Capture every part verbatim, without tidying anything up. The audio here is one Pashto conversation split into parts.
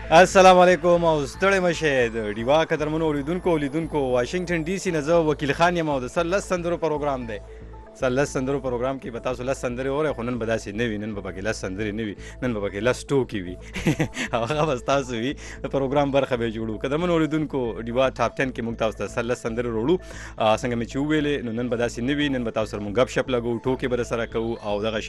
السلام علیکم او ستړی مشه د ډیوا قدرمنو اوریدونکو لیدونکو واشنگټن ډي سي نه زه وکیل خان یم او د سر لس سندرو پروګرام دی. سر لس سندرو پروګرام کې به تاسو لس سندرې اورئ، خو نن به داسې نه وي، نن به پکې لس سندرې نه وي، نن به پکې لس ټوکې وي. هغه به ستاسو وي، د پروګرام برخه به یې جوړو. قدرمنو اوریدونکو ډیوا ټاپ ټن کې موږ تاسو ته سر لس سندرې وروړو. څنګه مې چې وویلې نو نن به داسې نه وي، نن به تاسو سره موږ ګپ شپ لګو، ټوکې به درسره کوو او دغه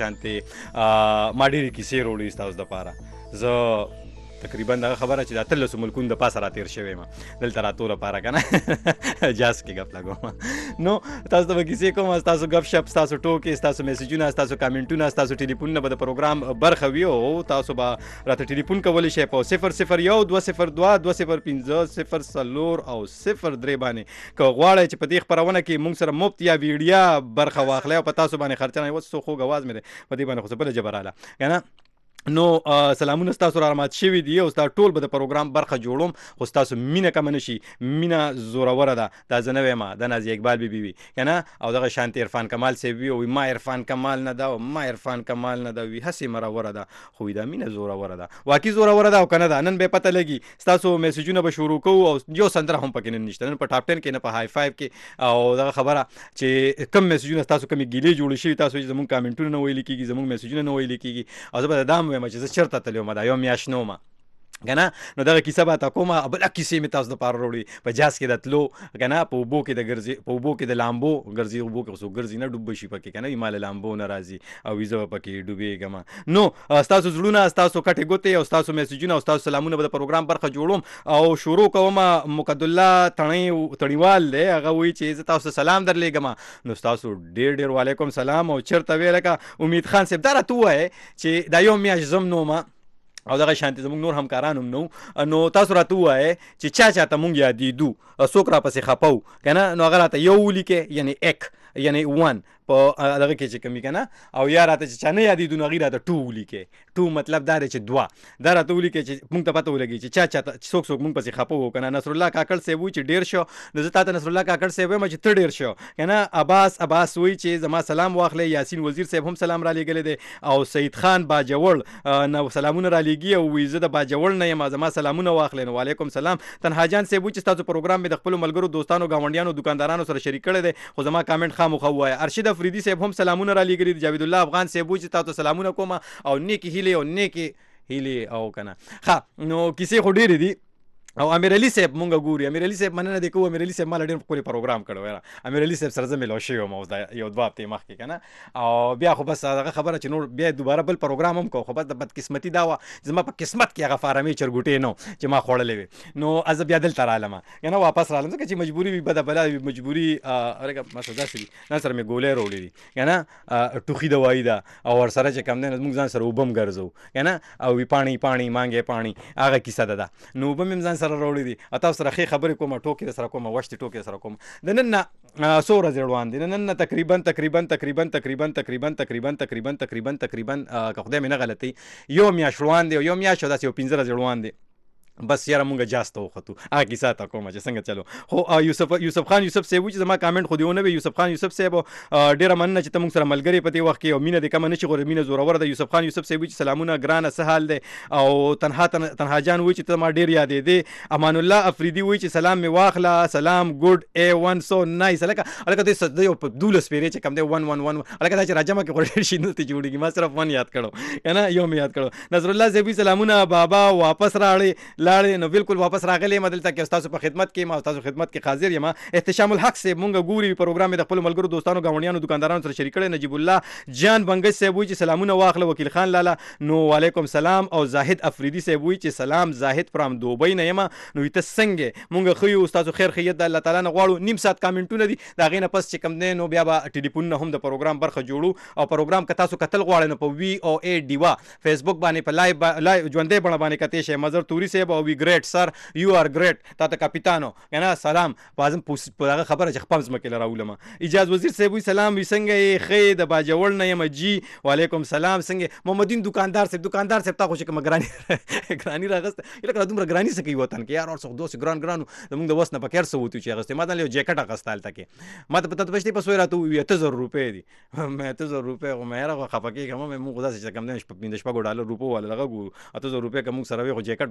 شانتې ما ډېرې کیسې وروړي ستاسو دپاره. زه تقریبا دغه خبره چې د اتلسو ملکونو د پاسه راتېر شوی یم دلته راتلو لپاره که نه جاز کې ګپ لګوم. نو تاسو ته به کیسې کوم، ستاسو ګپ شپ، ستاسو ټوکې، ستاسو میسیجونه، ستاسو کامنټونه، ستاسو ټلیفونونه به د پروګرام برخه وي او تاسو به راته ټلیفون کولی شئ په صفر صفر یو دوه صفر دوه دوه صفر پنځه صفر څلور او صفر درې باندې که غواړئ چې په دې خپرونه کې موږ سره مفت یا ویډیا برخه واخلئ او په تاسو باندې خرچه نه اوس څو خوږ اواز مې دی په دې باندې خو څه بله ژبه راله که نه. نو سلامونه ستاسو را رامات شوي دي او ستا ټول به د پروګرام برخه جوړوم، خو ستاسو مینه کمه نه شي. مینه زوروره ده، دا زه نه وایم، دا نازي اقبال بیبي وي که نه، او دغه شانتې عرفان کمال صاحب وي او ما عرفان کمال نه ده او ما عرفان کمال نه ده وي، هسې مروره ده، خو دا مینه زوروره ده، واقعي زوروره ده او که نه ده. نن به پته لګي، ستاسو میسیجونه به شروع کوو او یو سندره هم پکې نن نشته، نن په ټاپ ټن کې نه په های فایو کې. او دغه خبره چې کم میسیجونه ستاسو کمې ګیلې جوړې شوي، تاسو چې زموږ کامنټونه نه ویلي کېږي، زموږ میسیجونه نه ویلي کېږي، او زه به دا هم وایم چې زه چېرته تللی وم، دا یو میاشت نه ومه که نه. نو دغه کیسه به تا کومه، بله کیسې مې تاسو دپاره وروړي په جاز کې د تلو که نه، په اوبو کې د ګرځي، په اوبو کې د لامبو ګرځي، اوبو کې خو څوک ګرځي نه، ډوب به شي پکې که نه، وي ما له لامبو نه راځي او وي زه به پکې ډوبېږم. نو ستاسو زړونه، ستاسو کټې ګوتې او ستاسو میسیجونه او ستاسو سلامونه به د پروګرام برخه جوړوم او شروع کوم. مقدالله تڼۍ تڼیوال دی، هغه وایي چې زه تاسو ته سلام درلېږم. نو ستاسو ډېر ډېر وعلیکم سلام. او چېرته وی لکه امید خان صاحب دا راته ووایې چې دا یو میاشت زم نو ما او دغه شانتې زموږ نور همکاران هم نو، نو تاسو راته ووایئ چې چا چاته مونږ یادېدو، څوک راپسې خفه وو که نه، نو هغه راته یو ولیکې، یعنې ایک یعنی ون په دغه کې چې کمی که نه، او یا راته چې چا نه یادېدو نو هغې راته ټو ولیکې. ټو مطلب دا دی چې دوه، دا راته ولیکې چې موږ ته پته ولګي چې چا چاته څوک څوک موږ پسې خفه وو که نه. نصرالله کاکړ صاحب وایي چې ډېر شو، نو زه تا ته نصرالله کاکړ صاحب وایم چې ته ډېر شو که نه. عباس عباس وایي چې زما سلام واخلئ. یاسین وزیر صاحب هم سلام را لېږلی دی او سعید خان باجوړ نو سلامونه را لېږي او وایي زه د باجوړ نه یم، زما سلامونه واخلئ. نو وعلیکم سلام. تنها جان صاحب وایي چې ستاسو پروګرام مې د خپلو ملګرو دوستانو ګاونډیانو دکاندارانو سره شریک کړی دی، خو زما کامنټ خامخا ووایه. ارشد افریدي صاحب هم سلامونه را لېږلي دي. جاوید الله افغان صاحب وایي چې تاسو سلامونه کوم او نیکې هیلې او نیکې هیلې او که نه. ښه نو کیسې خو ډېرې دي او امیر علي صاحب مونږ ګوري. امیر علي صاحب مننه دې کوو، امیر علي صاحب ما له ډېر ښکلی پروګرام کړی وی. امیر علي صاحب سره زه میلاو شوی وم اوس دا یو دوه هفتې مخکې که نه، او بیا خو بس هغه خبره چې نور بیا دوباره بل پروګرام هم کوو، خو بس د بدقسمتي دا وه چې زما په قسمت کې هغه فارمې چرګوټې نه و چې ما خوړلې وې. نو زه بیا دلته رالم که نه، واپس رالم ځکه چې مجبوري وي، بده بلا وي مجبوري. هلکه ما سره داسې دي، ځان سره مې ګولۍ راوړې دي که نه، ټوخي دوایي ده او ورسره چې کم دی موږ ځان سره اوبه هم ګرځوو که نه، او وي پاڼې پاڼې مانګې پاڼې، هغه کیسه ده ده. نو اوبه مې هم ځان سره راوړې دي، تاسو سره ښې خبرې کوم، ټوکې در سره کوم، وشتې ټوکې در سره کوم. د نن نه څو ورځې وړاندې، د نن نه تقریبا تقریبا تقریبا تقریبا تقریبا تقریبا تقریبا تقریبا تقریبا که خدای مې نه غلطوي یو میاشت وړاندې او یو میاشت او داسې یو پنځه ورځې وړاندې بس یاره مونږ جاز ته وختو. هغه کیسه تا کومه چې څنګه چلو. خو یوسف یوسف خان یوسف صاحب وایي چې زما کامنټ خو دې ونه وي. یوسف خان یوسف صاحب ډېره مننه چې ته مونږ سره ملګری په دې وخت کې او مینه دې کمه نه شي، خو مینه زوروره ده. یوسف خان یوسف صاحب وایي چې سلامونه ګرانه، څه حال دی؟ او تنها تنها جان وایي چې ته ما ډېر یادېدې. امان الله افریدي وایي چې سلام مې واخله، سلام ګوډ ای ون سو نایس. هلکه هلکه دوی یو په دولس پیرې چې کم دی ون ون ون، هلکه دا چې راجمع کې خو ډېر شي نه جوړېږي، ما صرف ون یاد کړو که نه، یو مې یاد کړو. نصرالله صاحب سلامونه بابا، واپس راړې لاړې. نو بالکل واپس راغلی یم دلته کې ستاسو په خدمت کې یم او ستاسو خدمت کې حاضر یم. احتشام الحق صاحب مونږ ګوري پروګرام د خپلو ملګرو دوستانو ګاونډیانو دکاندارانو سره شریک کړی. نجیب الله جان بنګش صاحب وایي چې سلامونه واخله. وکیل خان لالا نو وعلیکم سلام. او زاهد افریدي صاحب وایي چې سلام زاهد فرام دوبۍ نه یم. نو ته څنګه مونږ ښه یو، ستاسو خیر خیریت د الله تعالی نه غواړو. نیم ساعت کامنټونه دي، د هغې نه پس چې کوم دی نو بیا به ټلیفونونه هم د پروګرام برخه جوړو. او پروګرام که تاسو کتل غواړئ نو په وي او ای ډیوا فیسبوک باندې په لایو لایو ژوندۍ بڼه باندې کتلی شئ. مظهر توري صاحب او وي ګریټ سر یو آر ګریټ تا ته کاپیتانو که نه سلام. په اعظم په هغه خبره چې خپم ځمکې له راولمه. اجاز وزیر صاحب وایي سلام، وي څنګه یې؟ ښه د باجوړ نه یم جي. وعلیکم سلام. څنګه محمدین دکاندار صاحب؟ دکاندار صاحب تا خو چې کومه ګراني ګراني راغسته لکه دومره ګراني څه کوي وطن کې یار، اور څه دوسې ګران ګران زموږ د وس نه په کیر څه وتو چې اغوستې. ما ته یو جیکټ اغوسته هلته کې، ما ته په تته پشتې په سوی راته ووایي اته زره روپۍ دي. مې اته زره روپۍ خو مې یاره خو خفه کېږم، مې موږ داسې چې کوم دی پنځه شپږو ډالر روپو والا دغه ګورو، اته زره روپۍ که موږ سره وي خو جیکټ به هم ځان له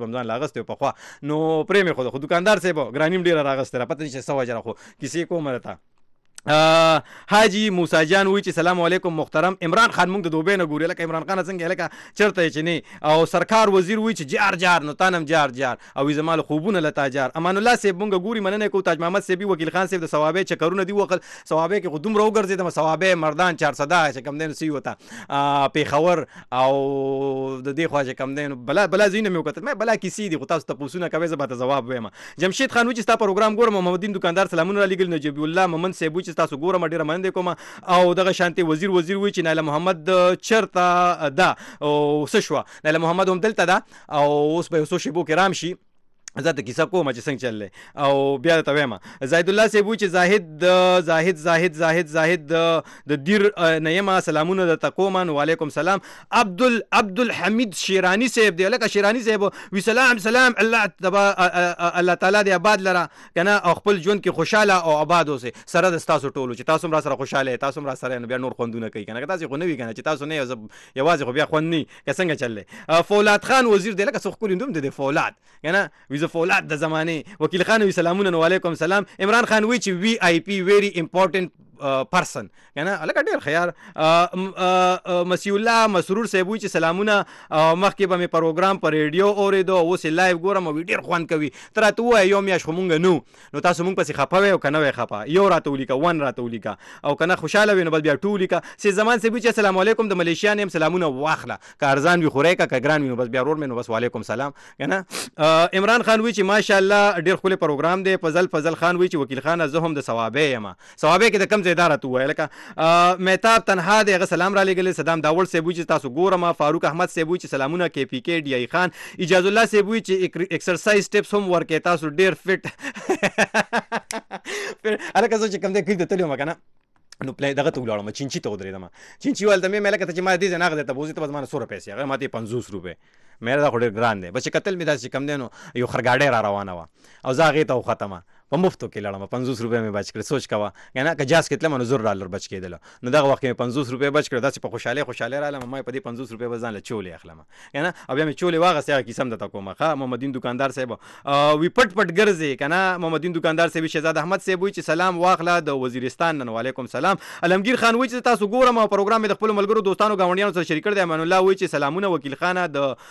راغستی پخوا نو پرې مې خو خو دکاندار صاحب ګرانیم ډېره راغسته را پته نشته څه وجه را خو کیسې کوم درته حاجی موسی جان وی چې سلام علیکم محترم عمران خان مونږ د دوبۍ نه ګوري لکه عمران خان څنګه لکه چرته چې نه او سرکار وزیر وی چې جار جار نو تانم جار جار او زمال خوبونه لتا جار امان الله صاحب مونږ ګوري مننه کو تاج محمد صاحب وکیل خان صاحب د ثوابه چکرونه دی وقل ثوابه کې خودم رو ګرځیدم ثوابه مردان چهارصد چې کم دین سی وتا پیښور او د دې خواجه کم دین بلا بلا زینه مې وکړه مې بلا کیسې دی خو تاسو ته پوښتنه کوي زه به جواب وایم جمشید خان وی چې تاسو پروګرام ګورم محمد الدین دکاندار سلامونه علی ګل نجیب الله محمد صاحب چې تاسو ګورم ډیره مننه کوم او دغه شانتي وزیر وزیر وی چې ناله محمد چرته دا او سشوا ناله محمد هم دلته دا او اوس به وسو شی بو کرام شي زه ته کیسه کوم چې څنګه چللی او بیا ته وایم زاهد الله صاحب چې زاهد زاهد زاهد زاهد زاهد د دیر نیمه سلامونه د تقومن وعلیکم سلام عبد عبد الحمید شیرانی صاحب دی لکه شیرانی صاحب وی سلام سلام الله تبا الله تعالی دی آباد لره کنه او خپل ژوند کې خوشاله او آباد اوسه سره د تاسو ټولو چې تاسو را سره خوشاله تاسو را سره بیا نور خوندونه کوي کنه تاسو خو نه وی کنه چې تاسو نه یوازې خو بیا خوند نه څنګه چللی فولاد خان وزیر دی لکه څو خپل دوم دی فولاد کنه وی فولاد د زمانه وکیل خان وی سلامونه علیکم سلام عمران خان وی چې وی آی پی ویری امپورټنت پرسن کنه الګ ډیر خيار مسیح الله مسرور صاحب چې سلامونه مخکې به مې پروګرام پر ریډیو اوریدو اوس لایو ګورم او ډیر خوان کوي تر ته وای یو میاش خمونګ نو نو تاسو مونږ پسې خپه او کنه وای خپه یو راته ولیکا ون راته ولیکا او کنه خوشاله وینو بل بیا ټولیکا سي زمان صاحب چې السلام علیکم د ملیشیا نیم سلامونه واخله کارزان وی خوري کا کګران وینو بس بیا ورور مې نو بس وعلیکم سلام کنه عمران خان وی چې ماشاءالله ډیر خپل پروګرام دی فضل فضل خان وی چې وکیل خان زه هم د ثوابه یم ثوابه کې د کم اداره تو وای لکه مهتاب تنها دی غ سلام را لګل صدام داول صاحب چې تاسو ګورم فاروق احمد صاحب چې سلامونه کې پی کې ډی ای خان اجازه الله صاحب چې ایکسرسایز ټیپس هم ورکې تاسو ډیر فټ الکه چې کوم دې کې د تلو مکنه نو پلی دغه ته ولاړم چینچی ته ودرېدم چینچی ولته مې ملکه ته چې ما دې نه غته بوزي ته زما سو روپیه هغه ماته پنځوس روپیه مې دا خو ډېر ګران دی بچ قتل مې داسې کم دی نو یو خرګاډی را روانه وه او زه هغې ته وختمه په مفتو کې لړم پنځوس روپۍ مې بچ کړې سوچ کوه کنه که جاز کې تلم نو زر ډالر بچ کېدله نو دغه وخت کې مې پنځوس روپۍ بچ کړې داسې په خوشحالۍ خوشحالۍ رالم ما په دې پنځوس روپۍ به ځان له چولې اخلم کنه او بیا مې چولې واغستې هغه کیسه هم درته کوم ښه محمد دین دکاندار صاحب وی پټ پټ ګرځې کنه محمد دین دکاندار صاحب شهزاد احمد صاحب وی چې سلام واخله د وزیرستان نن وعلیکم سلام علمگیر خان وی چې تاسو ګورم او پروګرام مې د خپل ملګرو دوستانو گاونډیانو سره شریک کړی امان الله وی چې سلامونه وکیل خانه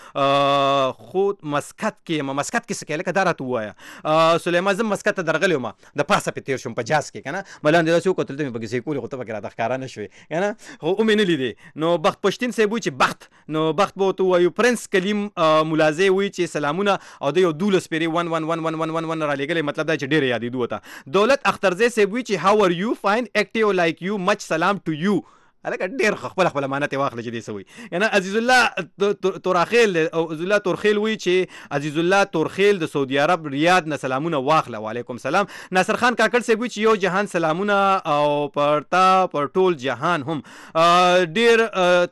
د خود مسکت کې مسکت کې څه کې لکه دا راته ووایه سلیمان زم مسکت ته درغلی وم د پاسه په تیر شوم په جاز کې کنه ملاندې داسې وکتل ته مې په کیسې کولې خو ته پکې راته ښکاره نه شوې کنه خو ومې نه لیدې نو بخت پښتین صاحب وایي چې بخت نو بخت به ورته ووایو پرنس کلیم ملازی وایي چې سلامونه او د یو دولس پیرې ون ون ون ون ون ون ون رالیږلی مطلب دا چې ډېرې یادېدو ورته دولت اخترزی صاحب وایي چې هاو ار یو فاین اکټیو لایک یو مچ سلام ټو یو الکه ډیر خپل خپل امانت واخله چې دې سوي یعنی عزیز الله تورخیل او عزیز الله تورخیل وی چې عزیز الله تورخیل د سعودي عرب ریاض نه سلامونه واخله وعلیکم سلام ناصر خان کاکړ صاحب وی چې یو جهان سلامونه او پرتا پر ټول جهان هم ډیر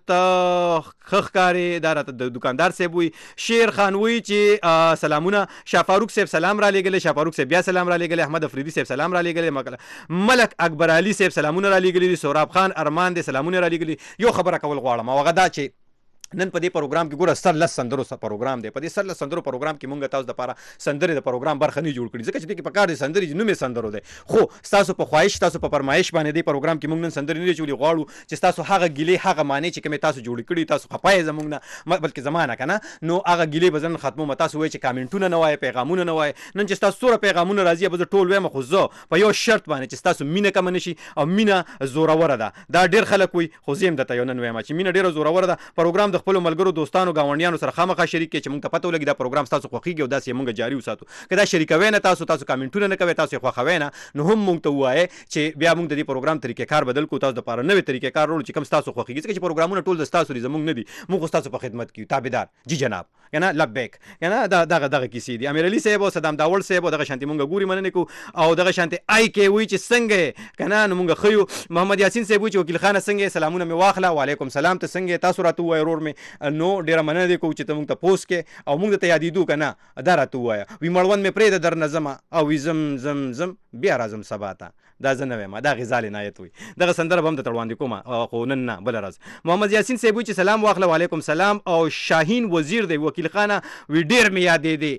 ته خخکاری دار د دکاندار صاحب وی شیر خان وی چې سلامونه شاه فاروق صاحب سلام را لګل شاه فاروق صاحب بیا سلام را لګل احمد افریدی صاحب سلام را لګل ملک اکبر علي صاحب سلامونه را لګل سوراب خان ارمان دې سلامونه را لګلي یو خبره کول غواړم او هغه دا چې نن په دې پروګرام کې ګوره سر لس سندرو پروګرام دی په دې سر لس سندرو پروګرام کې مونږ تاسو دپاره سندرې د پروګرام برخه نه جوړ کړي ځکه چې دې کې په کار دی سندرې نوم یې سندرو دی خو ستاسو په خواهش ستاسو په فرمایش باندې دې پروګرام کې مونږ نن سندرې نه چولې غواړو چې ستاسو هغه ګیلې هغه معنی چې کومې تاسو جوړې کړي تاسو خفه یې زموږ نه بلکې زما نه که نه نو هغه ګیلې به زه نن ختموم تاسو وایئ چې کامنټونه نه وایئ پیغامونه نه وایئ نن چې ستاسو څومره پیغامونه راځي به زه ټول وایم خو زه په یو شرط باندې چې ستاسو مینه کمه نه شي او مینه زوروره ده دا ډېر خلک وایي خو زه هم درته یو نن وایم چې مینه ډېره زوروره ده پروګرام د خپلو ملګرو دوستانو گاونډیانو سره خامخا شریک کړئ چې موږ ته پته ولګي دا پروګرام ستاسو خوښیږي او داسې موږ جاري وساتو که دا شریکوئ نه تاسو تاسو کامنټونه نه کوئ تاسو یې خوښوئ نه نو هم موږ ته ووایئ چې بیا موږ د دې پروګرام طریقې کار بدل کړو تاسو دپاره نوې طریقې کار وړو چې کوم ستاسو خوښیږي ځکه چې پروګرامونه ټول د ستاسو دي زموږ نه دي موږ خو ستاسو په خدمت کې یو تابعدار جی جناب که نه لبیک که نه دغه دغه کیسې دي امیر علي صاحب او صدام داول صاحب او دغه شانتې موږ ګوري مننې کوو او دغه شانتې آی کې وایي چې څنګه یې که نه نو موږ ښه یو محمد یاسین صاحب وایي چې وکیل خانه څنګه یې سلامونه مې واخله وعلیکم سلام ته څنګه یې تاسو راته ووایه ورور مې نو ډېره مننه دې کوو چې ته موږ ته پوسټ کې او موږ ته یادېدو که نه دا راته ووایه وي مړوند مې پرېږده در نه ځمه او وي زم زم زم بیا راځم سبا ته دا زه نه وایم دا غزال عنایت وي دغه سندره به هم درته وړاندې کومه خو نن نه بله ورځ محمد یاسین صاحب وایي چې سلام واخله وعلیکم سلام او شاهین وزیر دی وکیل خانه وي ډېر مې یادېدې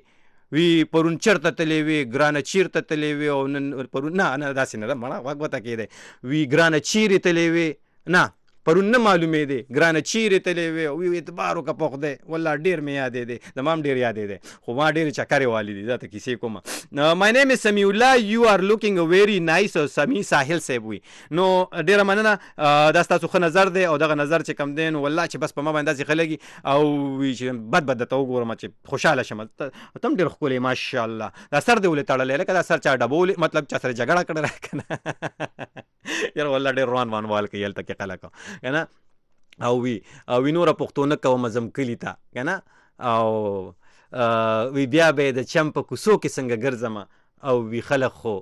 وی پرون چېرته تللی وې ګرانه چیرته تللی وې او نن پرون نه نه داسې نه ده مړه غوږ وته کېدی وی ګرانه چیرې تللی وې نه پرون نه معلومېدې ګرانه چیرې تللی وې او وی اعتبار وکړه په خدای والله ډېر مې یادېدی زما هم ډېر یادېدی خو ما ډېرې چکرې والي دي دا ته کیسې کومه مای نیم از سمیع الله یو آر لوکینګ ویری نایس او سمیع ساحل صاحب وي نو ډېره مننه دا ستاسو ښه نظر دی او دغه نظر چې کم دی نو والله چې بس په ما باندې داسې ښه لګي او وي چې بد بد درته وګورم چې خوشحاله شم ته هم ډېر ښکلی ماشاءالله دا سر دې ولې تړلی لکه دا سر چا ډبولې مطلب چا سره جګړه کړې ده که نه یاره والله ډېر روان وانوال کوي هلته کې خلک که نه او وی او وی نوره پښتو نه کومه ځم کلي ته که نه او وی بیا به یې د چم په کوڅو کې څنګه ګرځمه او وی خلک خو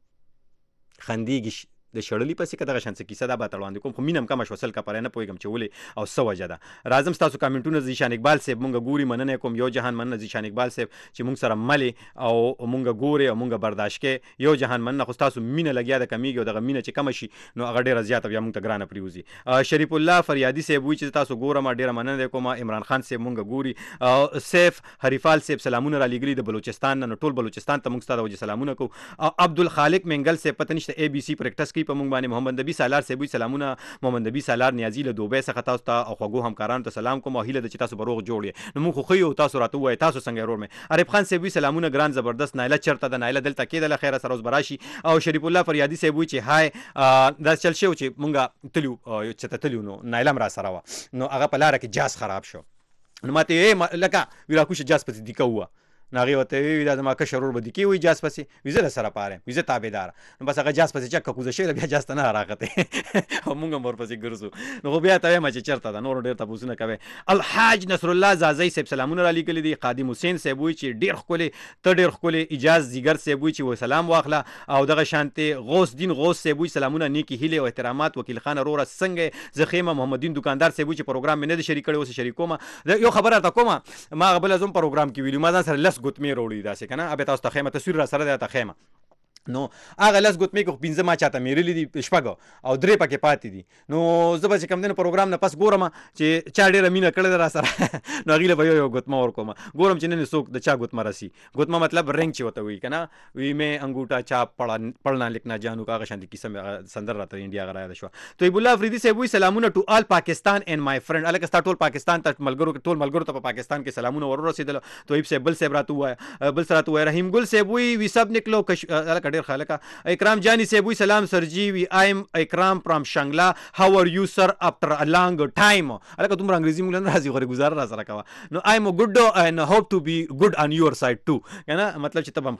خندېږي د شړلي پسې که دغه شان څه کیسه دا به تړواندې کوم خو مینه هم کمه شوه سل کپره نه پوهېږم چې ولې او څه وجه ده راځم ستاسو کامنټونه ذیشان اقبال صاحب مونږ ګوري مننه کوم یو جهان مننه ذیشان اقبال صاحب چې مونږ سره ملې او مونږ ګورې او مونږ برداشت کې یو جهان مننه خو ستاسو مینه لګیا ده کمیږي او دغه مینه چې کمه شي نو هغه ډېره زیاته بیا مونږ ته ګرانه پرېوځي شریف الله فریادي صاحب وایي چې تاسو ګورم ډېره مننه کوم عمران خان صاحب مونږ ګوري او سیف حریفال صاحب سلامونه را لېږلي د بلوچستان نه نو ټول بلوچستان ته مونږ ستا د وجې سلامونه کوو او عبدالخالق منګل صاحب پته نشته اے بي سي پریکټس کوي په مونږ باندې محمد نبی سالار صاحب سلامونه محمد نبی سالار نیازي له دوبۍ څخه تاسو ته او خوږو همکارانو ته سلام کوم او هیله ده چې تاسو به روغ جوړ یې نو موږ خو ښه یو تاسو راته ووایئ تاسو څنګه ورور مې عارف خان صاحب سلامونه ګران زبردست نایله چېرته ده نایله دلته کېدله خیره سره اوس به راشي او شریف الله فریادي صاحب وایي چې های دا چل شوی چې مونږ تلو چې ته تلو نو نایله هم را سره وه نو هغه په لاره کې جاز خراب شو نو ما ته لکه وی راکوشه جاز پسې دیکه ووه نو هغې ورته وی دا زما کشر ورور به دیکې وایي جاز پسې وي زه له سره پاره یم وي زه تابعداره نو بس هغه جاز پسې چکه کوزه شوې ده بیا جاز ته نه راغتی او مونږ هم ورپسې ګرځو نو خو بیا ته وایم چې چېرته ده نورو ډېر تپوسونه کوئ الحاج نصر الله زازی صاحب سلامونه را لیکلي دي قادم حسین صاحب وایي چې ډېر ښکلی ته ډېر ښکلی اجاز زیګر صاحب وایي چې و سلام واخله او دغه شانتې غوث دین غوث صاحب وایي سلامونه نیکې هیلې او احترامات وکیل خان وروره څنګه زه خیمه محمد دین دکاندار صاحب وایي چې پروګرام مې نه دی شریک کړی اوس شریک کومه یو خبره راته کومه ما هغه بله زه هم پروګرام کې ویلي ما ځان سره لس ګوتمې راوړي داسې که نه ابیا تاسو ته خیمه تصویر را سره دی ته خیمه نو هغه لس ګوتمې کې خو پنځه ما چاته میرلي دي شپږ او درې پکې پاتې دي نو زه به چې کوم دی نو پروګرام نه پس ګورم چې چا ډېره مینه کړې ده را سره نو هغې له به یو یو ګوتمه ورکوم ګورم چې نن څوک د چا ګوتمه رسي ګوتمه مطلب رنګ چې ورته وایي که نه وی مې انګوټا چا پړنا لیکنا جانو هغه شانتې کیسه مې سندر راته انډیا هغه رایاده شوه طیب الله افریدي صاحب وایي سلامونه ټو آل پاکستان اینډ مای فرینډ هلکه ستا ټول پاکستان ته ملګرو ټول ملګرو ته په پاکستان کې سلامونه ور ورسېدل طیب صاحب بل صاحب راته ووایه بل څه راته ووایه رحیم ګل صاحب وایي وي سب نکلو هلکه ډېر ښه هلکه اکرام جانی صاحب وی سلام سر جی وی آئی ایم اکرام فرام شنگلا هاو ار یو سر افټر ا لانګ ټایم الکه دومره انګریزي موږ نه راځي غوړي گزار را سره کوه نو آئی ایم ګډ اینڈ هوپ ټو بی ګډ آن یور سایډ ټو کنه مطلب چې تب هم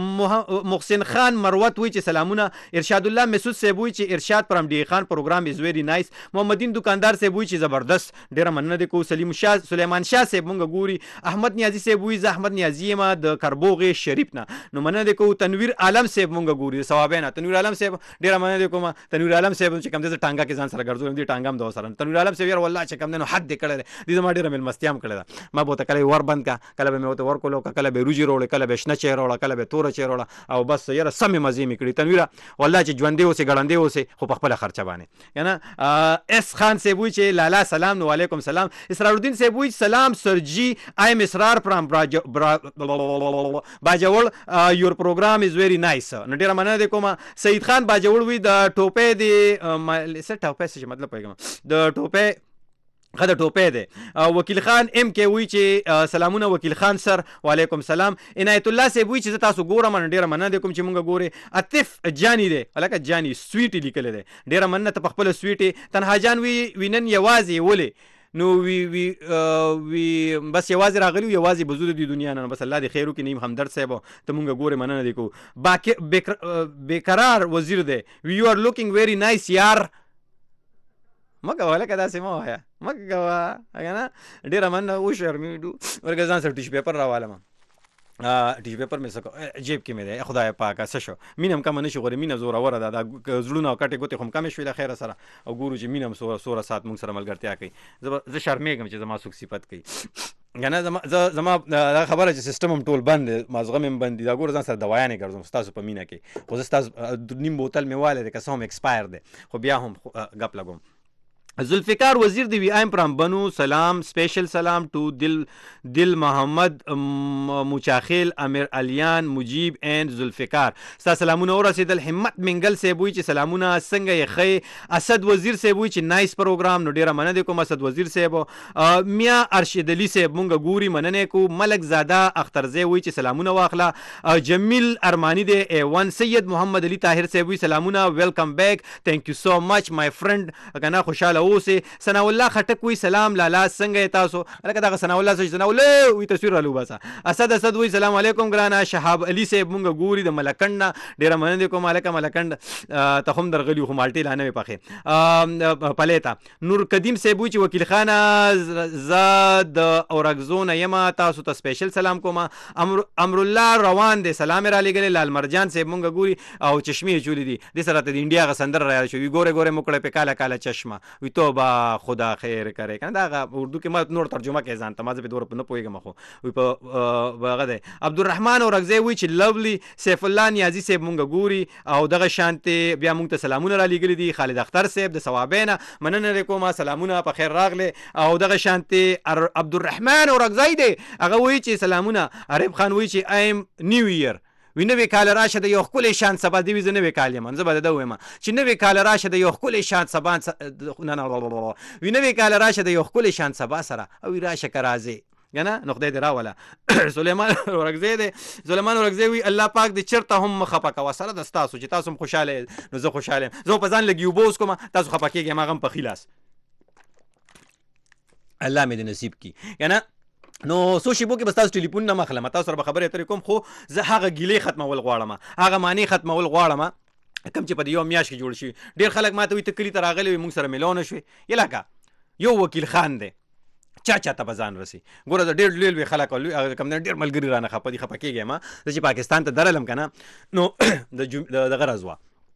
خې محسن خان مروت وی چې سلامونه ارشاد الله مسعود صاحب وی چې ارشاد فرام ډی خان پروګرام از ویری نایس محمدین دکاندار صاحب وی چې زبردست ډیره مننه د کو سلیم شاه سلیمان شاه صاحب مونږ ګوري احمد نیازی صاحب وی ز احمد نیازی ما د کربوغ شریف نه نو مننه د کو تنویر عالم صاحب مونږ ګوري ثوابینا تنویر عالم صاحب ډیره مننه کوم تنویر عالم صاحب چې کوم د ټانګه کې ځان سره ګرځول دي ټانګه هم د سره تنویر عالم صاحب یار والله چې کوم نو حد کړه دي زما ډیره مل مستیام کړه ما بوته کله ور بند کا کله به مې وته ور کولو کله به روجي روړ کله به شنه چیر روړ کله به تور چیر روړ او بس یاره سمې مزې مې کړې تنویر والله چې ژوندې اوسې ګړندې اوسې خو په خپل خرچه باندې کنه اس خان صاحب وی چې لالا سلام نو علیکم سلام اسرار الدین صاحب وی سلام سر جی آئی ایم اسرار فرام باجوړ یور پروګرام از ویری نایس نو ډیره مننه کوم سید خان باجوړ وی د ټوپې دی څه ټوپې څه مطلب پوهېږم د ټوپې ښه د ټوپۍ دی وکیل خان ایم کې وایي چې سلامونه وکیل خان سر وعلیکم سلام عنایت الله صاحب وایي چې زه تاسو ګورم نو ډېره مننه دی کوم چې مونږ ګورې عطف جاني دی هلکه جاني سویټي لیکلی دی ډېره مننه ته په خپله سویټې تنها جان وی وی نن یوازې ولې نو وی وی وی بس یوازې راغلی و یوازې به ځو د دې دنیا نه بس الله دې خیر وکړي نیم همدرد صاحب ته مونږ ګورې مننه دی کوو بېقرار وزیر دی وی یو آر لوکینګ ویری نایس یار مه کوه هلکه داسې مه وایه مه کوه که نه ډېره مننه وشرمېږو ورکه ځان سره ټیشو پیپر راوالم ټیشو پیپر مې څه کو جیب کې مې دی خدای پاکه څه شو مینه هم کمه نه شي غورې مینه زوروره ده دا زړونه او کټې ګوتې خو هم کمې شوې د خیره سره او ګورو چې مینه هم سوره ساعت مونږ سره ملګرتیا کوي زه شرمېږم چې زما څوک صفت کوي که نه زما دا خبره چې سیسټم هم ټول بند دی مازغه مې هم بند دي دا ګوره ځان سره دوایانې ګرځم ستاسو په مینه کې خو زه ستاسو نیم بوتل مې والی دی که څه هم ایکسپایر دی خو بیا هم ګپ لګوم Zulfikar Wazir Divi, I am from Banu Salam. Special salam to Dil Dil Muhammad um, Muchakhil, Amir Alian, Mujib and Zulfikar. Sta salamuna ora sedal Himmat Mingal sebui چې سلامونه څنګه یې خې. اسد وزیر sebui چې نایس پروګرام نو ډیره مننه کوم اسد وزیر صاحب. میا ارشد علي صاحب مونږ ګوري مننه کو. ملک زاده اخترزی وی چې سلامونه واخله. جمیل ارمانی دی ای ون. سید محمد علي طاهر صاحب وی سلامونه ویلکم بیک. ثانک یو سو مچ مای فرند. کنه خوشاله اوسه. ثنا الله خټک وی سلام لالا څنګه تاسو لکه دا ثنا الله څنګه ثنا الله وی تصویر رالو باسا. اسد اسد وی سلام علیکم ګرانا. شهاب علي صاحب مونږ ګوري د ملکند ډیره مننه کوم. ملک ملکند ته هم درغلی خو مالټی لانه پخې پلیتا. نور قدیم صاحب وی چې وکیل خانه زاد اورګزون یما تاسو ته سپیشل سلام کوم. امر امر الله روان دي سلام را لګل. لال مرجان صاحب مونږ ګوري او چشمه چولی دي د سره ته د انډیا غ سندر را شو. وی ګوره ګوره مکړه په کاله کاله چشمه. وی توبه خدا خیر کرے کنه دا اردو کې ما نور ترجمه کې ځان ته ما به دور په نه پويګم خو. وی په هغه ده عبدالرحمن اورګزی وی چې لولی سیف الله نیازی صاحب مونږ ګوري او دغه شانته بیا مونږ ته سلامونه را لګل دي. خالد اختر صاحب د ثوابینا مننه کوم. سلامونه په خیر راغله. او دغه شانته عبدالرحمن اورګزی دی هغه وی چې سلامونه. عرب خان وی چې ایم نیو ایر وی نوې کال راشه د یو خپل شان سبا دی وی نوې کال یم. زه به دا وایم چې نوې کال راشه د یو خپل شان سبا نه نه وی نوې کال راشه د یو خپل شان سبا سره او راشه کرازي کنه نو خدای دې راوله. سليمان اورګزی دی. سليمان اورګزی وی الله پاک دې چرته هم خپه کا وسره د تاسو چې تاسو خوشاله نو زه خوشاله زه په ځان لګیو بوس کوم. تاسو خپه کېږئ ما غم په خلاص الله مې دې نصیب کی کنه. نو سو شیبو کې بس تاسو ټلیفون نه مخله تاسو سره خبرې اترې کوم. خو زه هغه ګیلې ختمول غواړم هغه معنی ختمول غواړم کوم چې په یو میاش کې جوړ شي. ډیر خلک ماته وي تکلی تر راغلي موږ سره ملونه شوي یلکه یو وکیل خان دی چا چا ته بزان رسی. ګوره د ډیر لوی خلک کوم ډیر ملګری رانه خپه دي خپه کېږي ما چې پاکستان ته درلم کنه. نو د دغه رضوا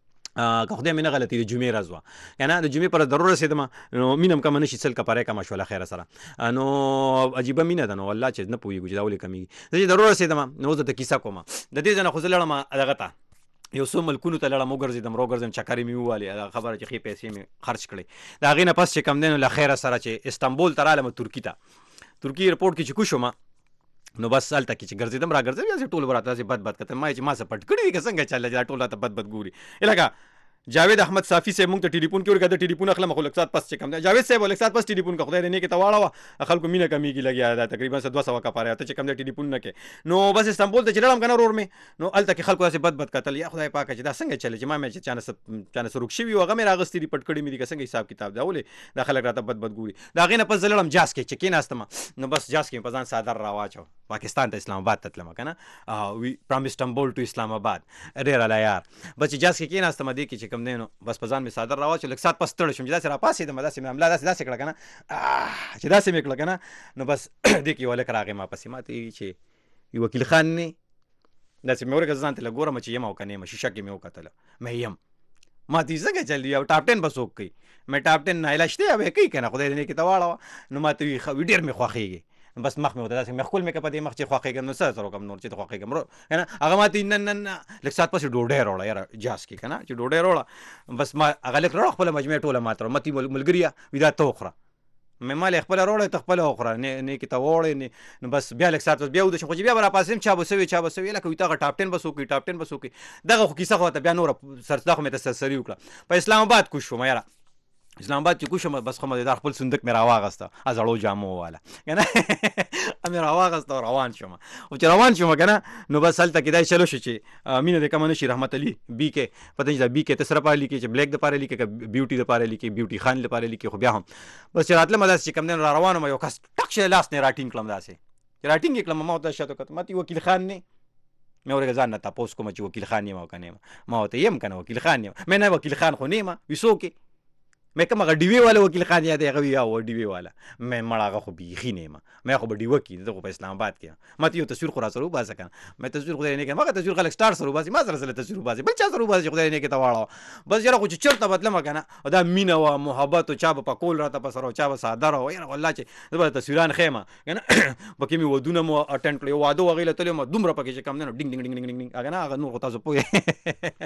که خدای مې نه غلطي د جمعې ورځ وه کنه. د جمعې پر ضرور رسېدم نو مینه م کمه نه شي څل کپاره کمه شوله خیره سره. نو عجیبه مینه ده نو والله چې نه پوهېږو چې دا ولې کمیږي. زه چې ضرور رسېدم نو زه ته کیسه کوم. د دې ځای نه خو زه لړم دغه ته یو څو ملکونو ته لړم وګرځېدم راوګرځېدم چکرې مې ووالې خبره چې ښې پیسې مې خرچ کړې. د هغې نه پس چې کم دی نو له خیره سره چې استانبول ته رالم ترکي ته. ترکي ایرپورټ کې چې کوز شوم نو بس هلته کې چې ګرځېدم را ګرځېدم یاسې ټول به راته داسې بد بد کتل. ما چې ما څه پټ کړي دي که څنګه چل دی دا ټول راته بد بد ګوري. لکه جاوید احمد صافی صاحب مونږ ته ټلیفون کې ورکړه. د ټلیفون اخلم خو لږ ساعت پس چې کم دی. جاوید صاحب لږ ساعت پس ټلیفون که خدای دې نیکې ته واړوه خلکو مینه کمیږي لګیا دا تقریبا دوه سوه کپاره ته چې کم دی ټلیفون نه کې. نو بس استانبول ته چې لاړم کنه ورور مې نو هلته کې خلکو داسې بد بد کتل. یا خدای پاکه چې دا څنګه چلې چې ما مې چې چا نه چا نه څه روک شوي و هغه مې راغوستي دي پټ کړي مې دي که څنګه حساب کتاب دا ولې دا خلک راته بد بد ګوري. د هغې نه پس زه لاړم جاز کې چې کېناستم نو بس جاز کې مې په ځان څادر راواچو. پاکستان ته اسلام آباد ته تلم کنه. وی فرام استانبول ټو اسلام آباد ډېر الله یار. بس چې جاز کې کېناستم دې کې چې کوم دی نو بس په ځان مې څادر راواچو. لږ ساعت پس ستړی شوم چې داسې راپاڅېدم داسې مې حمله داسې داسې کړه که نه چې داسې مې کړه که نه. نو بس دې کې یو هلک راغی ما پسې ما ته وي چې یو وکیل خان نه داسې مې ورکړه. ځان ته لږ ګورم چې یم او که نه یم. شیشه کې مې وکتله مې یم. ما ته څنګه چل یو ټاپ ټین به څوک کوي. مې ټاپ ټین نایله شته به یې کوي که نه خدای دې نیکې ته واړوه. نو ما ته وي ډېر مې خوښېږي. بس مخ مې ورته داسې مې ښکل مې که په دې مخ چې خوښېږم نو څه سره وکړم نور چې ته خوښېږم که نه. هغه ما ته نه نه نه لږ ساعت پسې ډوډۍ راوړه یاره جاز کې که نه چې ډوډۍ راوړه. بس ما هغه لږ راوړه خپله مجموعه ټوله ما ته متي ملګري وي دا ته وخوره. مې ما یې خپله راوړی ته خپله وخوره نیکې ته ووړې. نو بس بیا لږ ساعت پس بیا ودشم خو چې بیا به راپاڅېدم چا به څه وي چا به څه وي لکه وي ته هغه ټاپ ټین به څوک کوي ټاپ ټین به څوک کوي. دغه خو کیسه خو ته بیا نوره سردا خو مې ته سرسري وکړه. په اسلام آباد کوز شوم یاره. اسلام آباد چې کوز شوم بس خو مې دا خپل صندوق مې راواغسته زړو جامو واله که نه مې راواغسته او روان شوم. او چې روان شوم که نه نو بس هلته کې دا چلو شو چې مینه دې کمه نه شي. رحمت علي بي کې پته نشته بي کې ته سره پاره لیکي چې بلیک دپاره لیکي که بیوټي دپاره لیکي بیوټي خان دپاره لیکي. خو بیا هم بس چې راتلم داسې چې کوم دی را روان وم یو کس ټک شی لاس نه راټینګ کړم داسې چې راټینګ یې کړم. ما ورته شاته کتل ما ته وکیل خان نه مې ورکړه ځان نه تپوس کوم چې وکیل خان یم او که نه یم. ما ورته یم که نه وکیل خان یم. مې نه وکیل خان خو نه یم. وي څوک یې مې کوم هغه ډیوې والا وکیل خان یاد هغه وي او ډیوې والا مې مړه هغه خو بیخي نه یم. مې خو به ډیوه کي زه خو په اسلام آباد کې یم. ما ته یو تصویر خو را سره وباسه که نه. مې تصویر خدای نه کړم هغه تصویر خلک سټار سره وباسي ما سره سره تصویر وباسي بل چا سره وباسي خدای نه کې ته واړوه. بس یاره خو چې چېرته بدلم که نه دا مینه وه محبت و چا به پکول راته په سره و چا به څادر وه یاره والله چې زه به تصویران ښیم که نه. پکې مې ودونه مو اټینډ کړل یو واده و هغې له تللی وم دومره پکې چې کم دی نو ډینګ ډینګ ډینګ ډینګ ډینګ که نه هغه نور خو تاسو پوهې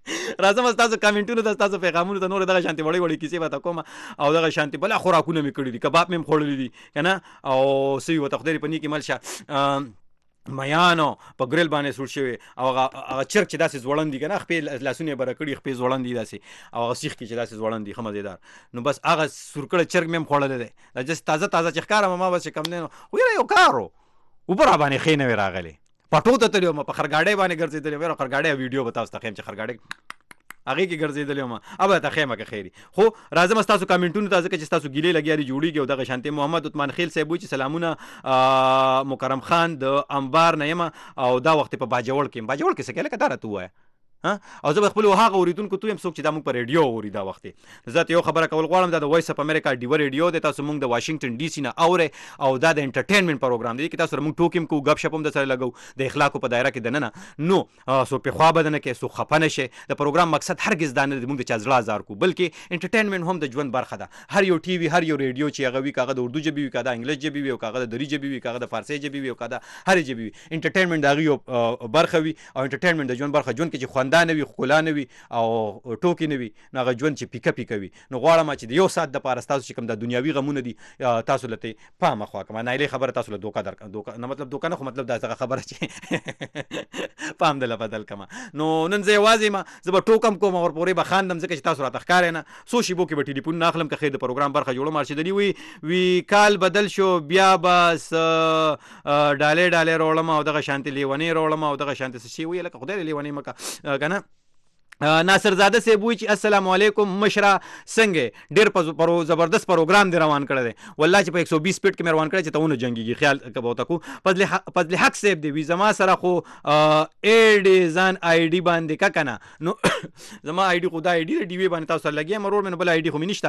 راځم ستاسو کمنټونو ته ستاسو پیغامونو ته نور دغه شانتي وړي وړي کیسې به تا کوم او دغه شانتي بله خوراکونه مې کړي دي کباب مې هم خوړلي دي که نه او څه وي ورته خدای دې په نیکې مل شه میانو په ګریل باندې سوړ شوی او هغه چرګ چې داسې ځوړند دي که نه خپې لاسونه یې بره کړي خپې ځوړند دي داسې او هغه سیخ کې چې داسې ځوړند دي ښه مزېدار نو بس هغه سور کړی چرګ مې هم خوړلی دی دا جست تازه تازه چې ښکاره ما بس چې کوم دی نو خو یاره یو کار و اوبه را باندې ښې نه وې راغلی پټو ته تللی وم په خرګاډۍ باندې ګرځېدلی وم یاره خرګاډۍ ویډیو به تاسو ته ښیم چې خرګاډۍ هغې کې ګرځېدلی وم اب درته ښیمه که خیري خو راځم ستاسو کمنټونو ته ځکه چې ستاسو ګیلې لګیا دي جوړېږي او دغه شانتې محمد عثمان خیل صاحب وایي چې سلامونه مکرم خان د انبار نه یم او دا وخت په باجوړ کې یم باجوړ کې څه کوې لکه دا راته ووایه او زه به خپل هغه اورېدونکو ته یم څوک چې دا موږ په ریډیو اوري دا وخت زه ته یو خبره کول غواړم دا د وایس اف امریکا ډیوه ریډیو دی تاسو موږ د واشنګټن ډي سي نه اورئ او دا د انټرټینمنټ پروګرام دی کې تاسو سره موږ ټوکې هم کوو ګپ شپ هم درسره لګو د اخلاقو په دایره کې دننه نو څوک پې خوا به نه کوې څوک خفه نه شي د پروګرام مقصد هرګز دا نه دی موږ د چا زړه ازار کوو بلکې انټرټینمنټ هم د ژوند برخه ده هر یو ټي وي هر یو ریډیو چې هغه وي که هغه د اردو ژبې وي که د انګلیس ژبې وي او که هغه د دري ژبې وي که هغه د فارسي ژبې وي او که د هرې ژبې وي انټرټینمنټ د هغې یو برخه وي او انټرټینمنټ د ژوند برخه ژوند کې چې خندا نه وي ښکلا نه وي او ټوکې نه وي نو هغه ژوند چې پیکه پیکه وي نو غواړم چې د یو ساعت دپاره ستاسو چې کوم د دنیاوي غمونه دي تاسو له ته پامه خوا کړم نایلې خبره تاسو له دوکه در دوکه نه مطلب دوکه نه خو مطلب دا څنګه خبره چې پام دله بدل کړم نو نن زه یوازې یم زه به ټوکم کوم او ورپورې به خاندم ځکه چې تاسو راته ښکارئ نه څو شېبو کې به ټلیفون نه اخلم که خیر د پروګرام برخه جوړم ارشدلي وي وي کال بدل شو بیا به څه ډالۍ ډالۍ راوړم او دغه شانتې لیونۍ راوړم او دغه شانتې څه شی وي لکه خدای دې لیونۍ مکه که نه ناصر زاده صاحب وایي چې السلام علیکم مشره څنګه ډېر پرو زبردست پروګرام دی روان کړی دی والله چې په یک سو بیس سپیډ کې مې روان کړی چې ته ونه جنګېږي خیال که به ورته کوو فضل حق صاحب دی وي زما سره خو اې ډیزان آی ډي باندې که که نه نو زما آی ډي خو دا آی ډي دی ډي وی باندې تاسو سره لګیا یم ورور مې نو بل آی ډي خو مې